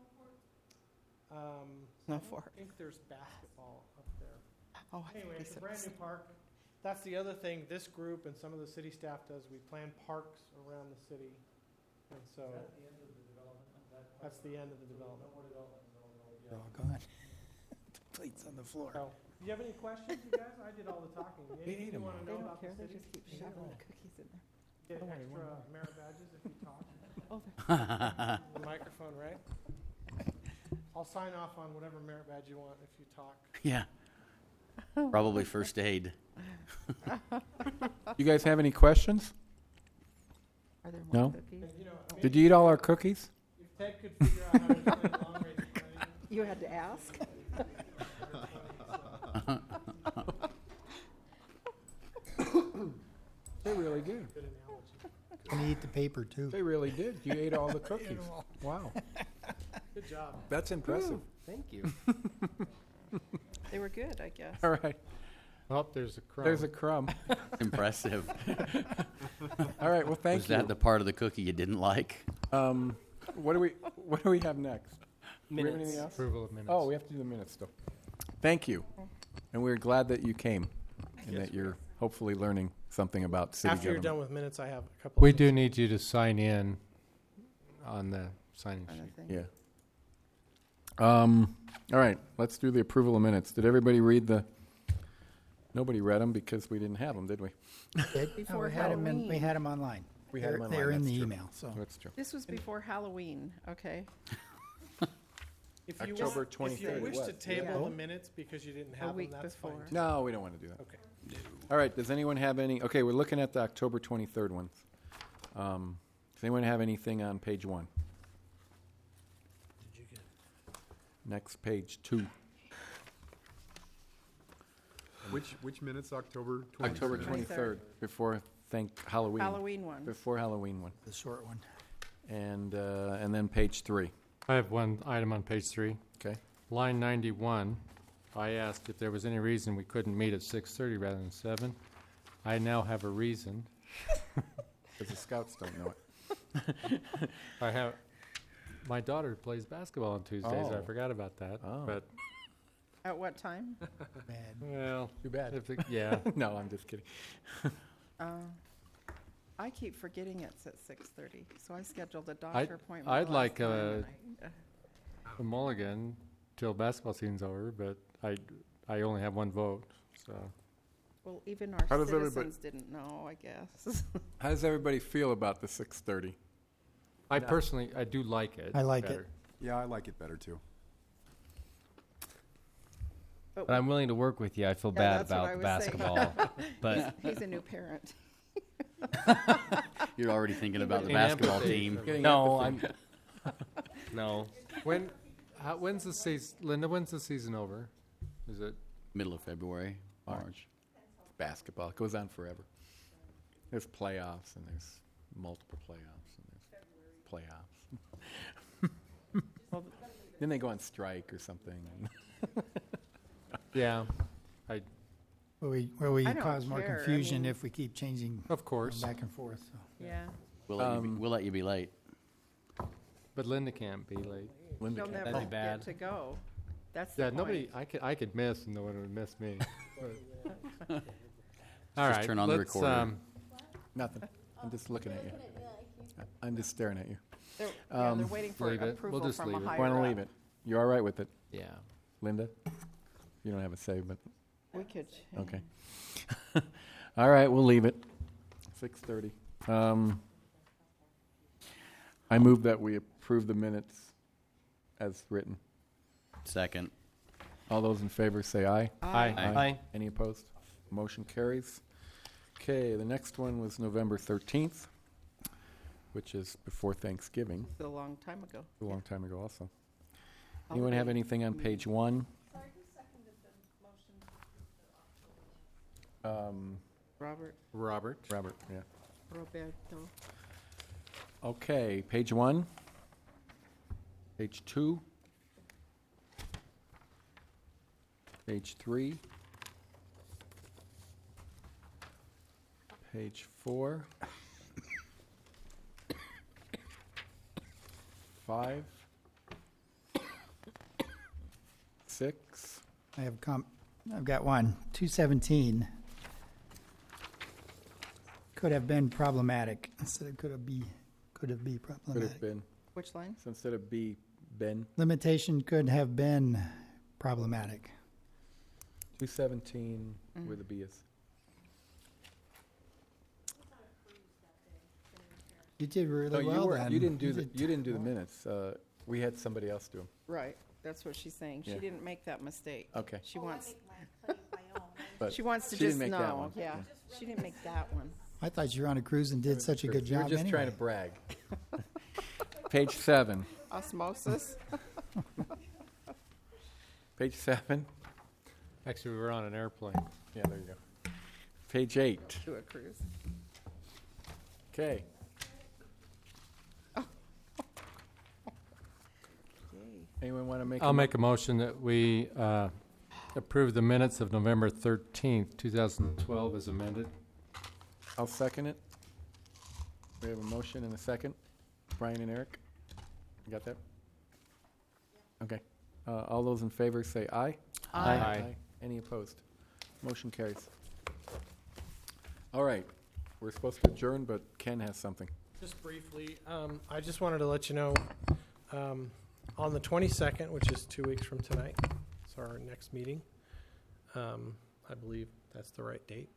No for. I think there's basketball up there. Oh, I Anyway, think it's a they brand new park. That's the other thing this group and some of the city staff does. We plan parks around the city. And so. That's the end of the development. They're all gone. The plate's on the floor. So, do you have any questions, you guys? I did all the talking. Anything you want to They know don't about care. the They city? just keep shoving the cookies in there. Get extra merit badges if you talk. Oh, The microphone, right? I'll sign off on whatever merit badge you want if you talk. Yeah. Probably first aid. You guys have any questions? Are there No? more cookies? And, you know, maybe Did you eat all our cookies? if Ted could figure out how to explain long-range planning. You had to ask? They really did. Good analogy. And eat the paper, too. They really did. You ate all the cookies. Wow. Good job. That's impressive. Thank you. They were good, I guess. All right. Oh, there's a crumb. There's a crumb. Impressive. All right. Well, thank Was you. that the part of the cookie you didn't like? What do we have next? Do we have Minutes. anything else? Approval of minutes. Oh, we have to do the minutes still. Thank you. And we're glad that you came and that you're hopefully learning something about city After you're government. done with minutes, I have a couple We of do things. need you to sign in on the signing Kind sheet. of thing. Yeah. All right. Let's do the approval of minutes. Did everybody read the? Nobody read them because we didn't have them, did we? Before we had them Halloween. we had them online. We had 'em online, They're in that's the true. email, so. That's true. This was before Halloween, okay? If you October wish- 23rd If you it wish was. to table Yeah. the minutes because you didn't A have them, week that's fine. before. too. No, we don't want to do that. Okay. All right. Does anyone have any? Okay, we're looking at the October 23rd ones. Does anyone have anything on page 1? Next, page 2. Which minutes, October 23rd? October 23rd, before Halloween. Halloween one. Before Halloween one. The short one. And then page 3. I have one item on page 3. Okay. Line 91, I asked if there was any reason we couldn't meet at 6:30 rather than 7. I now have a reason. Because the scouts don't know it. I have, my daughter plays basketball on Tuesdays. I Oh. forgot about that. Oh. But, At what time? Bad. well, Too bad. yeah. No, I'm just kidding. I keep forgetting it's at 6:30, so I scheduled a doctor I'd appointment. like last time and a mulligan till basketball season's over, but I only have one vote, so. well, even How our does everybody- citizens didn't know, I guess. How does everybody feel about the 6:30? I personally, I do like it. I like it. better. Yeah, I like it better too. But I'm willing to work with you. I feel Yeah, bad that's what I about was saying. basketball. But He's a new parent. You're already thinking about the In basketball empathy. team. Getting no, empathy. no. When's the season, Linda, when's the season over? Is it? Middle of February, March. Basketball. It goes on forever. There's playoffs, and there's multiple playoffs, and there's playoffs. Well, Then they go on strike or something. Yeah, Will we I don't cause more care. I confusion mean- if we keep changing of course. back and forth? So. yeah. We'll let you be late. But Linda can't be late. Linda You'll can't. never be bad. get to go. That's the Yeah, point. nobody, I could miss and no one would miss me. All Just right, turn on the let's, recorder. Nothing. I'm just looking at you. I'm just staring at you. They're waiting for leave it. We'll approval just from a leave it. higher Want to up. leave it? You all right with it, Yeah. Linda? You don't have a say, but We could. okay. All right, we'll leave it. 6:30. I move that we approve the minutes as written. Second. All those in favor say aye. Aye. Aye. Any opposed? Motion carries. Okay, the next one was November 13th, which is before Thanksgiving, It's a long time ago. a long time ago also. Anyone have Holiday. anything on page 1? Robert Robert. Robert, yeah. Roberto. Okay, page 1. Page 2. Page 3. Page 4. 5. 6. I've got one. 217 could have been problematic instead of could have be Could have problematic. been. Which line? So instead of be, Ben. Limitation could have been problematic. 217 where the B is. You did really No, you well weren't. then. You didn't do the. did You didn't do the well. minutes. We had somebody else do them. Right. That's what she's saying. She Yeah. didn't make that mistake. Okay. She wants. But She wants to she didn't just make that know. one. Yeah. She didn't make that one. I thought you were on a cruise and did such a good You're job just anyway. trying to brag. Page 7. Osmosis. Page 7. Actually, we were on an airplane. Yeah, there you go. Page 8. To a cruise. Okay. Yay. Anyone want to make? I'll make a motion that we approve the minutes of November 13th, 2012 as amended. I'll second it. We have a motion and a second. Brian and Eric, you got that? Okay. All those in favor say aye. Aye. Any opposed? Motion carries. All right. We're supposed to adjourn, but Ken has something. Just briefly, I just wanted to let you know, on the 22nd, which is 2 weeks from tonight, it's our next meeting. I believe that's the right date.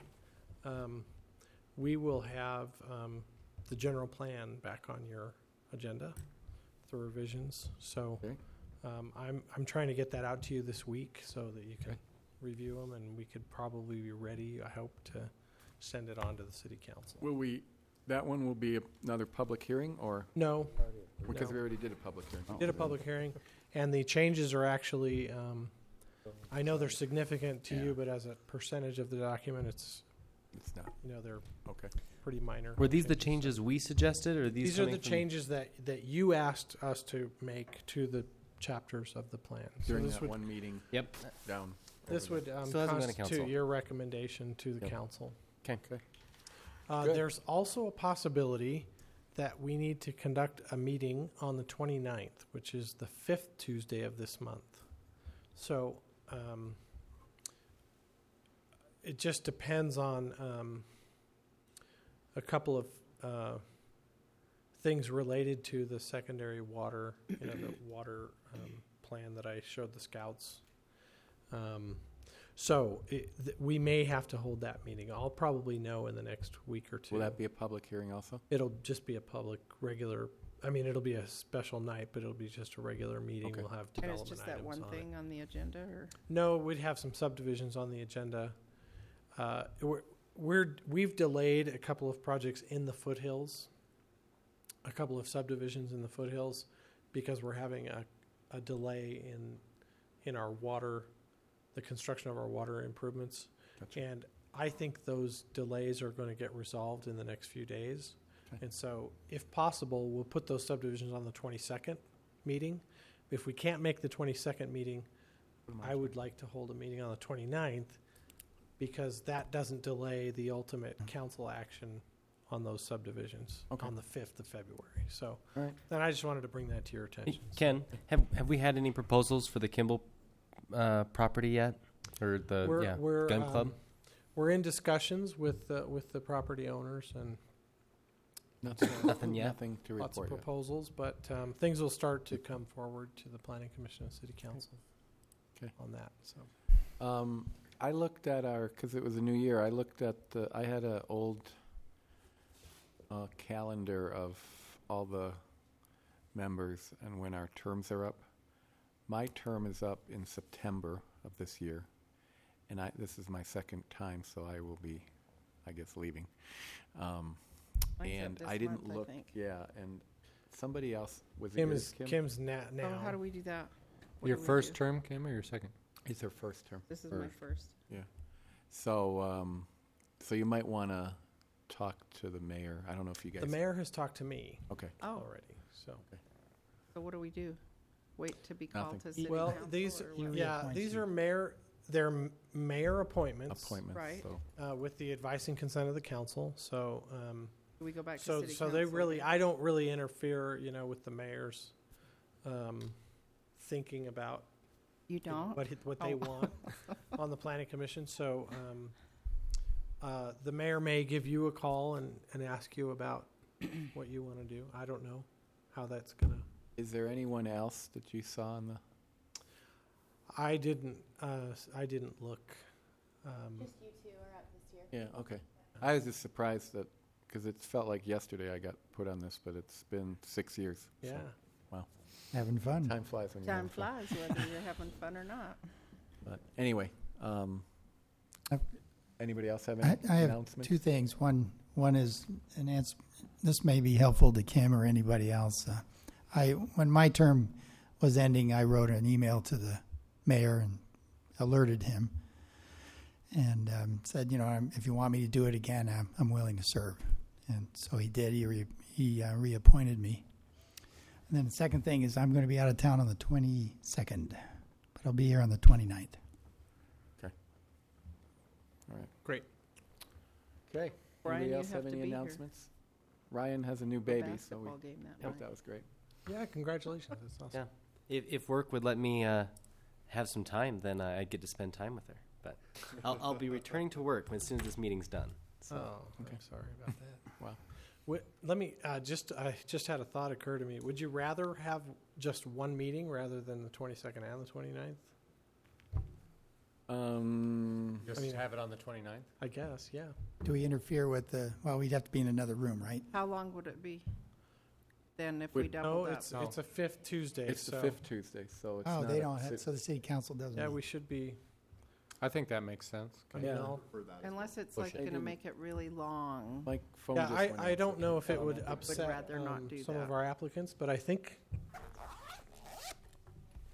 We will have the general plan back on your agenda, the revisions. So Okay. I'm trying to get that out to you this week so that you can review them, and we could probably be ready, I hope, to send it on to the city council. Will we? That one will be another public hearing, or No, because No. we already did a public hearing? did a public hearing, And the changes are actually, I know they're significant to you, but as a percentage of the document, It's not. they're Okay. pretty minor. Were these the changes we suggested, or These are coming the from- changes that you asked us to make to the chapters of the plan. During this that would, one meeting Yep. down. this would Still hasn't gone to constitute council. your recommendation to the Yep. council. Okay. Good. There's also a possibility that we need to conduct a meeting on the 29th, which is the 5th Tuesday of this month. So it just depends on a couple of things related to the secondary water, the water plan that I showed the scouts. So we may have to hold that meeting. I'll probably know in the next week or two. Will that be a public hearing also? It'll just be a public, regular, it'll be a special night, but it'll be just a regular meeting. Okay. We'll have And it's development just that items one on thing on the agenda, or? it. No, we'd have some subdivisions on the agenda. We've delayed a couple of projects in the foothills, a couple of subdivisions in the foothills, because we're having a delay in our water, the construction of our water improvements. Gotcha. And I think those delays are going to get resolved in the next few days. Okay. And so, if possible, we'll put those subdivisions on the 22nd meeting. If we can't make the 22nd meeting, I would like to hold a meeting on the 29th, because that doesn't delay the ultimate council action on those subdivisions Okay. on the 5th of February. So, All right. then I just wanted to bring that to your Hey, attention. Ken, have we had any proposals for the Kimball property yet, or the We're gun club? We're in discussions with the property owners and Nothing yet. Nothing to lots of report yet. proposals, but things will start to come forward to the Planning Commission and City Council Okay. on that. So I looked at because it was a new year, I had an old calendar of all the members and when our terms are up. My term is up in September of this year, and this is my second time, so I will be, I guess, leaving. Mine's up And this I didn't month, I look, think. yeah, and somebody else, was it Kim yours, is Kim? Kim's now. Oh, how do we do that? What Your do we first do? term, Kim, or your second? It's her first term. This is my first. So, so you might want to talk to the mayor. I don't know if you guys. The mayor has talked to me Okay. Oh, already. So so what do we do? Wait to be called Nothing. to city well, council? these or what? reappoints you. are they're mayor appointments Appointments. Right. So. with the advice and consent of the council. So Do we go back to so city so council? they really I don't really interfere, with the mayor's thinking about You don't? what they Oh. want on the planning commission. So the mayor may give you a call and ask you about what you want to do. I don't know how that's gonna. Is there anyone else that you saw in the? I didn't look. Just you two are up this year. Yeah. Okay. I was just surprised that because it felt like yesterday I got put on this, but it's been 6 years. so Yeah. Having fun. time flies when you're Time having fun. flies, whether you're having fun or not. But anyway, I've- anybody else have any I have announcements? two things. One is an answer. This may be helpful to Kim or anybody else. When my term was ending, I wrote an email to the mayor and alerted him, and said, if you want me to do it again, I'm willing to serve. And so he did. He reappointed me. And then the second thing is I'm going to be out of town on the 22nd, but I'll be here on the 29th. All right. Great. Okay. Brian, Anybody you else have have to any be here. announcement? Ryan has a new The baby, so we basketball game that hope night. that was great. Yeah. Congratulations. That's awesome. Yeah. If work would let me have some time, then I'd get to spend time with her. But I'll be returning to work as soon as this meeting's done. So. Oh, I'm sorry about that. Wow. Let me I just had a thought occur to me. Would you rather have just one meeting rather than the 22nd and the 29th? Just have it on the 29th? I guess, yeah. Do we interfere with we'd have to be in another room, right? How long would it be then if we Would- doubled No, up? it's a fifth Tuesday. It's the so fifth Tuesday, so it's Oh, not they a don't ci- have, so the city council doesn't. Yeah, we should be. I think that makes sense. Yeah. Unless it's Push like it. going to Didn't- make it really long. My phone Yeah, just went I out, don't so know if it would don't know. upset rather not do some that. of our applicants, but I think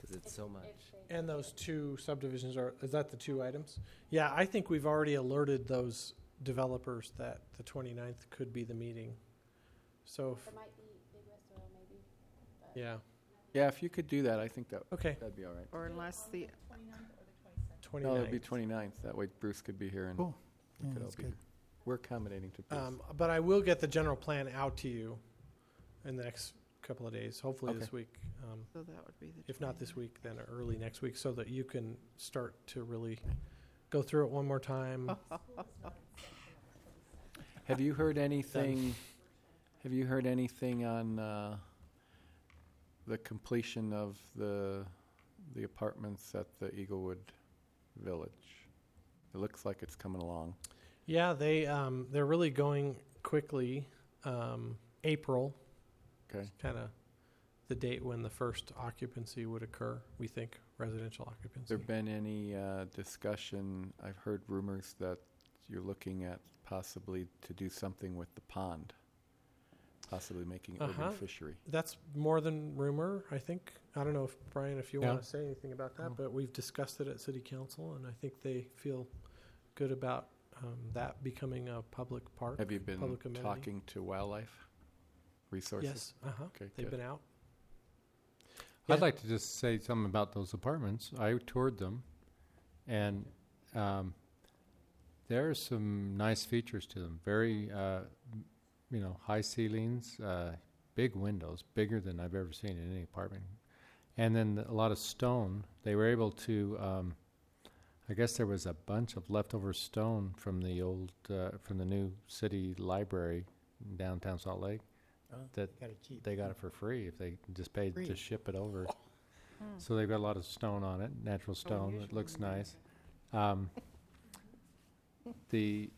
because it's so much. And those two subdivisions is that the two items? Yeah, I think we've already alerted those developers that the 29th could be the meeting. So, There might be Big West Oil, maybe. yeah, Yeah, if you could do that, I think okay, that'd be all right. Or unless the, 29th. No, it'd be 29th. That way Bruce could be here and Cool. we Yeah, could all that's be good. here. We're accommodating to Bruce. But I will get the general plan out to you in the next couple of days, hopefully this Okay. week. so that would be the. If not this 29th. week, then early next week, so that you can start to really go through it one more time. Have you heard anything? Have you heard anything on the completion of the apartments at the Eaglewood Village? It looks like it's coming along. Yeah, they're really going quickly. April, Okay. kind of the date when the first occupancy would occur. We think residential occupancy. There been any discussion? I've heard rumors that you're looking at possibly to do something with the pond, possibly making it urban fishery. That's more than rumor, I think. I don't know if Brian, if you Yeah. want to say anything about that, but we've discussed it at City Council, and I think they feel good about that becoming a public park. Have you been public amenity. talking to wildlife resources? Yes. Okay, They've good. been out. I'd Yeah. like to just say something about those apartments. I toured them, and there are some nice features to them. Very, high ceilings, big windows, bigger than I've ever seen in any apartment, and then a lot of stone. They were able to. I guess there was a bunch of leftover stone from the old, from the new city library in downtown Salt Lake. That Got it cheap. they got it for free if they just paid Free. to ship it over. So they've got a lot of stone on it, natural stone. It looks nice. The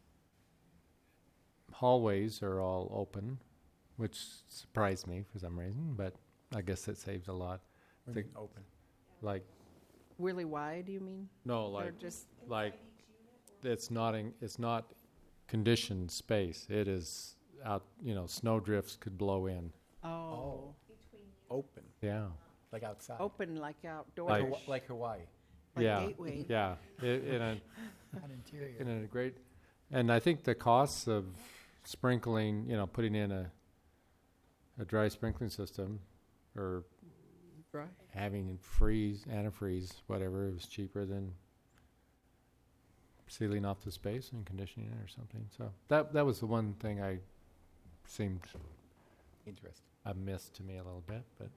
hallways are all open, which surprised me for some reason, but I guess it saves a lot. Open. Like Really wide, you mean? no, Or like just, it's not conditioned space. It is out. Snow drifts could blow in. oh, Open, Yeah. like outside. open like outdoors. Like Hawaii. like yeah. Gateway. Yeah. In a Not interior. in a great, and I think the costs of sprinkling, putting in a dry sprinkling system, or Right. having antifreeze, whatever, it was cheaper than sealing off the space and conditioning it or something. So that was the one thing I seemed Interesting. amiss to me a little bit, but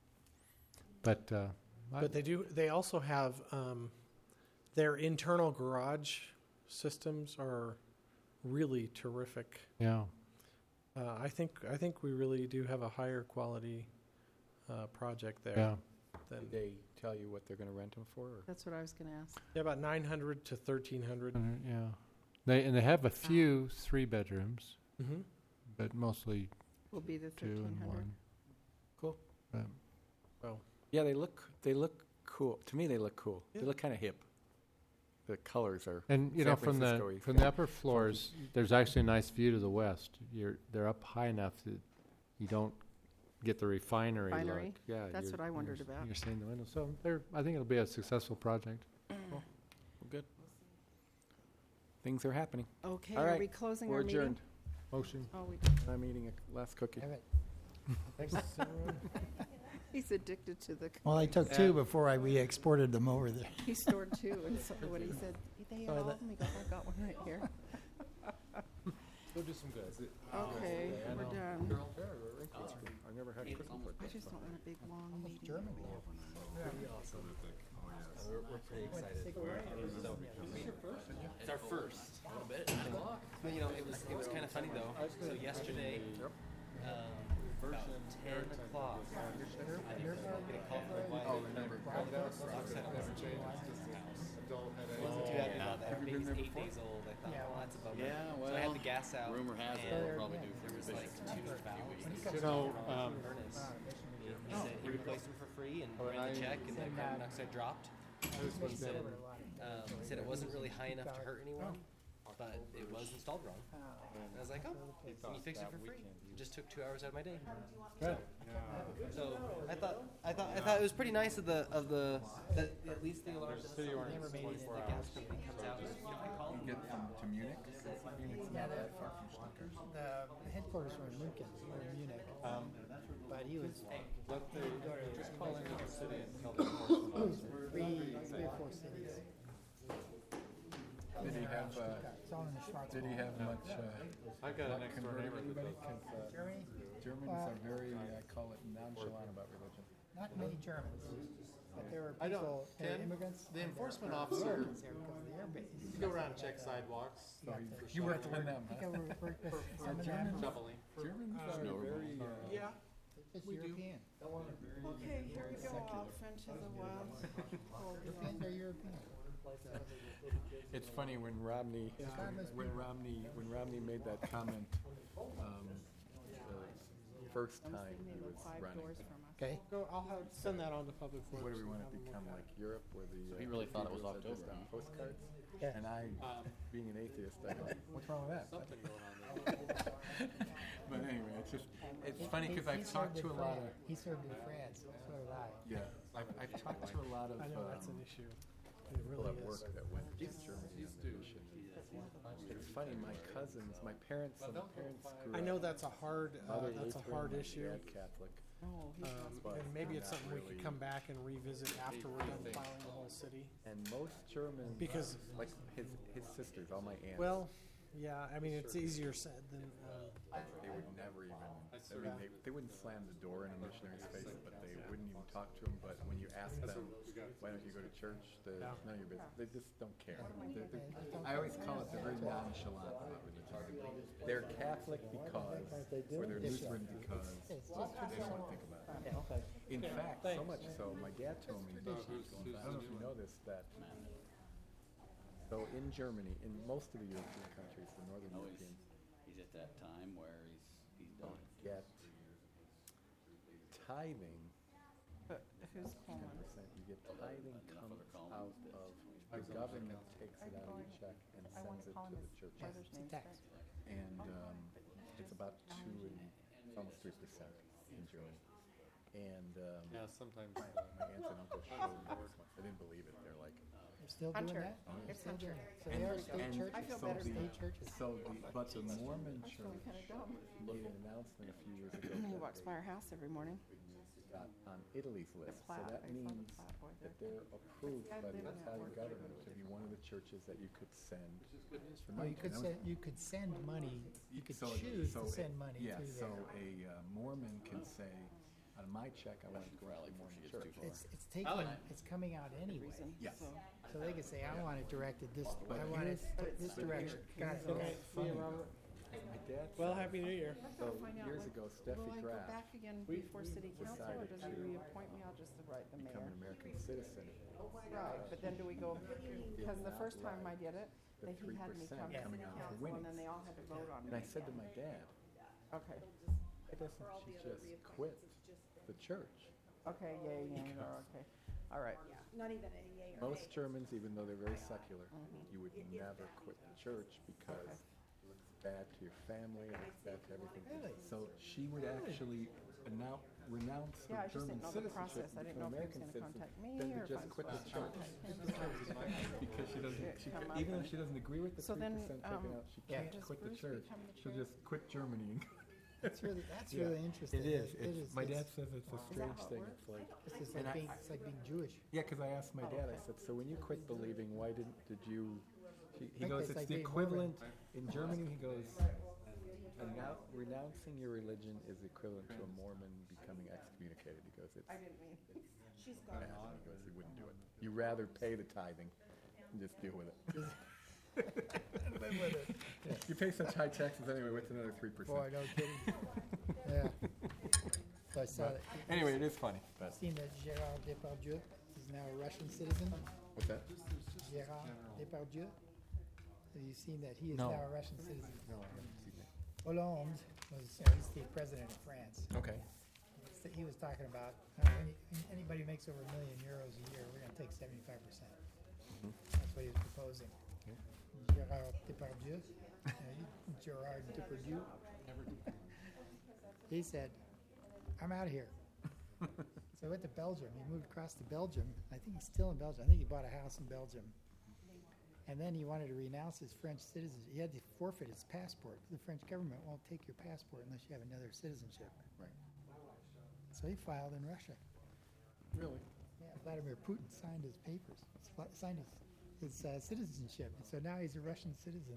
But they also have their internal garage systems are really terrific. yeah. I think we really do have a higher quality project there. Yeah. Than, Did they tell you what they're going to rent them for? Or? That's what I was going to ask. yeah, about 900 to 1,300. Yeah. They have a few 3 bedrooms, Mm-hmm. but mostly Will be the 2 and 1,300. 1. Cool. But Yeah, they look cool. To me, they look cool. Yeah. They look kind of hip. The colors are. And San from the Francisco-y. from the upper floors, there's actually a nice view to the west. They're up high enough that you don't get the refinery Refinery? look. Yeah, That's what I wondered about. You're seeing the windows, so I think it'll be a successful project. Well, good. Things are happening. Okay, All are right, we closing We're our meeting? adjourned. Motion. Oh, we, I'm eating a last cookie. Have it. Thanks, everyone. he's addicted to the. Well, I took two before we exported them over there. He stored 2, and so what he said, they ate Oh, all that- of them. He goes, I got one right here. We'll do some good. Okay, we're done. I never had cookie I just don't want a big, long meeting. German. We have one on. We're pretty excited. It's our first. A little bit. But, it was kind of funny though. So yesterday, about 10 o'clock, I didn't get a call from my wife. Roxanne never changed his house. Wasn't too happy about that. Baby's 8 days old. I thought, well, that's a bummer. Yeah, So I had the gas out. rumor has it and we'll probably do there was like 2 valves. Furnace. He said he replaced them for free and ran the check, and the carbon monoxide dropped. He said it wasn't really high enough to hurt anyone, but it was installed wrong. And I was like, oh, can you fix it for free? It just took 2 hours out of my day. So I thought it was pretty nice that at least the alarm system never made it. The gas company comes out. I call them. Get them to Munich. Munich's Yeah, not that- that far from Stuttgart. The headquarters were in Munich, but he was Just call into the city and tell them enforcement officer. three or four cities. Did he have, It's all in the Schwarzwald. did he have much, I've got a luck next door converting neighbor that anybody? does. 'Cause, Germany? Germans are very, I call it nonchalant about religion. Not many Germans, but there were I don't- people, Ken, immigrants. the and there enforcement were officer- Americans there because of the air base. You go around and check sidewalks. Yeah, You worked with them, I think huh? I worked with some of them. Germans, Shoveling. Germans are very, Yeah. It's European. Okay, here we go off into the wild. Europeans are European. it's funny when Romney, when Romney made that comment, the first time he was running. Okay. Go, send that on to Public Works. What do we want to become, like Europe, where the He really thought it was people said this October, on huh? postcards? Yeah. And I, being an atheist, I go, what's wrong with that? Something going on there. But anyway, it's funny because I've talked to a lot of, He served in France, so did I. yeah, I've talked to a lot of I know that's an issue. It people really at is. work that went to Germany on the mission. It's funny, my cousins, my parents grew I up know that's a hard Lutheran, my issue. dad Catholic. And maybe it's something we could come back and revisit after we're done plowing the whole city. And most Germans, Because- like his sisters, all my aunts, Well, yeah, I mean, it's easier said than, they would never even, I mean, they wouldn't slam the door in a missionary's face, but they wouldn't even talk to him. But when you ask them, why don't you go to church? None of your business. They just don't care. I always call it they're very nonchalant about religion. They're Catholic because, or they're Lutheran because they don't want to think about it. In fact, so much so, my dad told me, I don't know if you know this, that so in Germany, in most of the European countries, the northern Oh, European, he's at that time where he's done. get tithing. But who's calling? 10%. You get tithing comes out of the government takes it out of your check and I want sends to it call to him the his church. brother's name. Tax. And it's about 2 and almost 3% in Germany. And Yeah, sometimes. my aunts and uncles showed me this one. I didn't believe it. They're like, They're still doing Hunter. that? Oh, yeah. It's Still doing Hunter. it. So they are state churches. I feel so better the- State churches. So but the Mormon I'm church feeling kind of dumb. made an announcement a few years ago He that walks by our house every morning. they got on Italy's list. So Platt. that I saw the means Platt boy that there. they're approved guy by the living at Italian work. government to be one of the churches that you could send. for Oh, money you could to. And I was- send, you could send money, you could so- choose so to a- send money yeah, through so there. a Mormon can say, on my check, I want to go to Rally the before Mormon she gets church. too far. It's taking, it's coming out anyway. Yes. So they could say, I want it directed this, But I want it here's- this direction. Got it, okay. Funny. My dad well, said- Happy New Year. So Find out years when- ago, Steffi Will I go Graf back again before city council, or decided does to he reappoint me? I'll just write the become mayor. an American citizen. Right, but then do we go, because the first time I did it, The that he had me 3% come to coming city out for council, and winnings. then they all had to vote on And I me. said to my dad, Okay, why doesn't she just quit the church? okay, yay, yay, or okay, all right. Not even a yay or Most Germans, even though they're very secular, you would never quit the church because it's bad to your family and it's bad to everything. Really? So she would actually renounce Yeah, her I just German didn't know the citizenship process. I and didn't become know if he American was gonna citizen, contact me then or to if just I was quit the supposed to church. contact Because she doesn't, she, come up even though and- she doesn't agree with the So 3% then, taken out, she yeah. can't Does quit the Bruce church. become the She'll chair? just quit Germany and That's Yeah. really interesting. It is. It It's, my dad it's- says it's a strange thing. It's like, It's just and like I- being, it's like being Jewish. yeah, because I asked my dad. I said, so when you quit believing, why did you? He think goes, it's it's like the being equivalent in Germany. He goes, renouncing your religion is equivalent to a Mormon becoming excommunicated. He goes, it's. I didn't mean, she's Yeah, gone. he goes, he wouldn't do it. You rather pay the tithing and just deal with it. Live with it. Yeah, you pay such high taxes anyway. What's another 3%? Boy, no kidding. Yeah. So I saw that. Anyway, it is funny. But Seen that Gérard Depardieu is now a Russian citizen. what's that? Gérard Depardieu. Have you seen that? He is No. now a Russian citizen. No, I haven't seen that. Hollande was, he's the president of France. Okay. So he was talking about anybody who makes over €1 million a year, we're going to take 75%. That's what he was proposing. Gerard Depardieu. Gerard Depardieu. He said, I'm out of here. So I went to Belgium. He moved across to Belgium. I think he's still in Belgium. I think he bought a house in Belgium. And then he wanted to renounce his French citizenship. He had to forfeit his passport. The French government won't take your passport unless you have another citizenship. Right. So he filed in Russia. Really? Yeah, Vladimir Putin signed his papers, signed his citizenship. And so now he's a Russian citizen.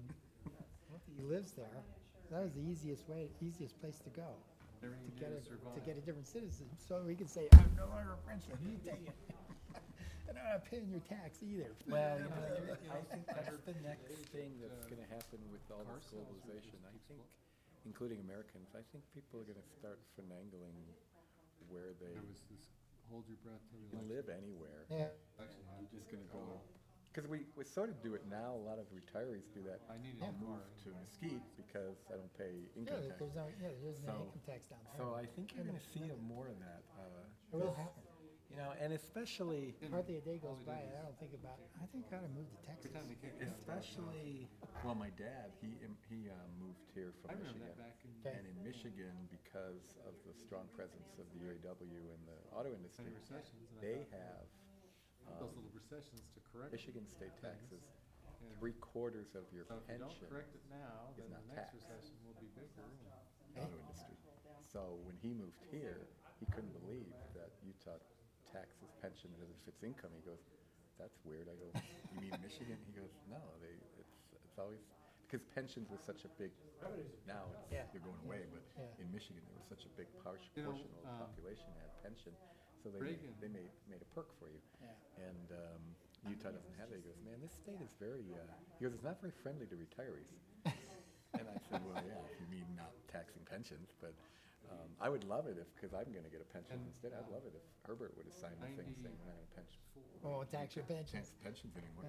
He lives there. That was the easiest place to go to get a different citizen. So he could say, I'm no longer a Frenchman. You take it. And I'm not paying your tax either. Well, I think that's the next thing that's going to happen with all this globalization. I think, including Americans, I think people are going to start finagling where they Hold your breath till you can live anywhere. Yeah. You're just going to go. Because we sort of do it now. A lot of retirees do that. I needed I'll move to Mesquite because I don't pay income tax. There's no income tax down there. So I think you're going to see more of that. It will happen. And especially, Hardly a day goes by and I don't think about, I think I ought to move to Texas. especially, well, my dad, he moved here from Michigan. Okay. And in Michigan, because of the strong presence of the UAW in the auto industry, they have those little recessions to correct Michigan state taxes. And 3/4 of your so if you don't pension correct it now, is then not the next taxed. recession will be bigger. Auto industry. So when he moved here, he couldn't believe that Utah taxes pension as if it's income. He goes, "That's weird." I go, "You mean Michigan?" He goes, "No, it's always because pensions was such a big. Now they're going away, but in Michigan there was such a big portion of the population had pension, so they made a perk for you. And Utah doesn't have it. He goes, "Man, this state is very." He goes, "It's not very friendly to retirees." And I said, "Well, yeah, if you mean not taxing pensions, but." I would love it because I'm going to get a pension instead. I'd love it if Herbert would have signed the thing saying we're not going to pension. Oh, tax your pensions. Tax pensions anymore.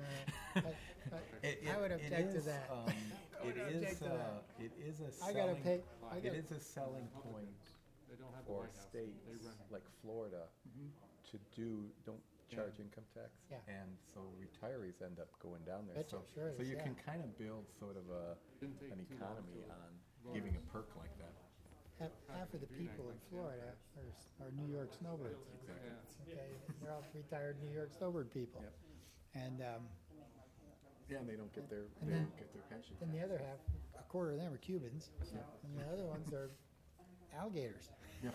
I would object to that. It is a I gotta selling. pay. It is a selling point They don't have the for White House. states They run like Florida to don't charge income tax, Yeah. and so retirees end up going down there. Betcha, So, sure so is, you yeah. can kind of build sort of Didn't take an too long economy till on giving a perk like that. Half of the people in Florida are New York snowbirds. Exactly. Okay, they're all retired New York snowbird people. Yep. And Yeah, and they don't get their And they then- don't get their pension. then the other half, a quarter of them are Cubans, and the other ones are alligators. Yeah.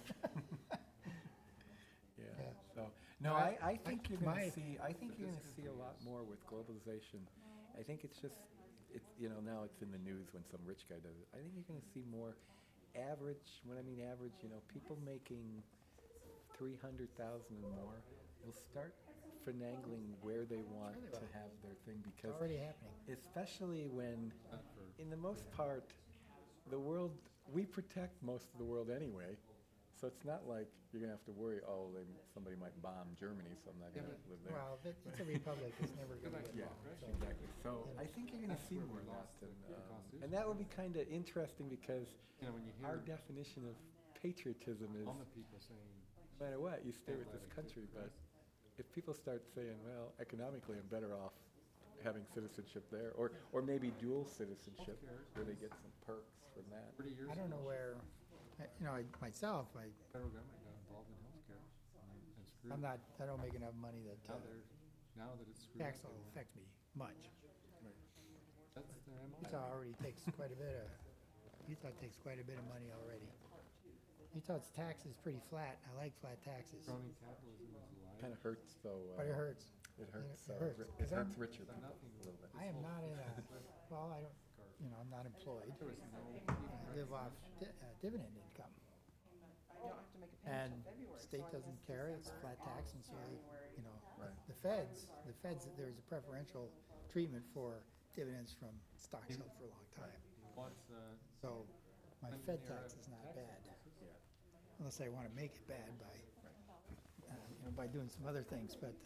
Yeah. So no, I- I think you're going my- to see. I think you're going to see a lot more with globalization. I think it's just now it's in the news when some rich guy does it. I think you're going to see more average. When I mean average, people making 300,000 and more will start finagling where they want to have their thing It's because already happening. especially when, in the most part, the world, we protect most of the world anyway. So it's not like you're going to have to worry, somebody might bomb Germany, so I'm not going to live there. Well, it's a republic. It's never going to get Yeah, bombed. So, exactly. So I think you're going to see more of that. And that will be kind of interesting because when you hear our definition of patriotism is on the people saying, no matter what, you stay with this country. But if people start saying, well, economically, I'm better off having citizenship there, or maybe dual citizenship, where they get some perks from that. 30 years I don't know where, myself, federal government got involved in healthcare and screwed. I don't make enough money that Now that it's screwed tax up, will affect me much. that's their MO. Utah already takes quite a bit of, money already. Utah's tax is pretty flat. I like flat taxes, Crony capitalism is alive. Kind of hurts, though. but it hurts. It hurts. It hurts, It 'cause hurts I'm- richer people a little bit. I am not in a, well, I don't, I'm not employed. There was no I live off dividend income. You don't have to make a And payment until February. state so I doesn't was carry, it's December. flat tax, and so, Right. the feds, there's a preferential treatment for dividends from stocks held for a long time. Once, So my Fed tax is not bad, unless I want to make it bad by doing some other things, but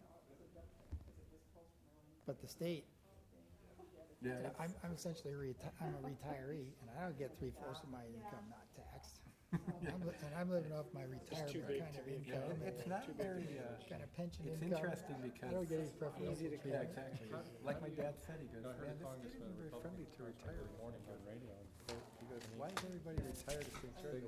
the state, Yeah, I'm essentially I'm a retiree, and I don't get 3/4 of my income not taxed. And I'm living off my retirement kind of income. It's not very, Kind of pension it's income. interesting because. I don't get any preferential Yeah, treatment. exactly. Like my dad said, he goes, man, this isn't even very friendly to retire. He goes, why is everybody retired at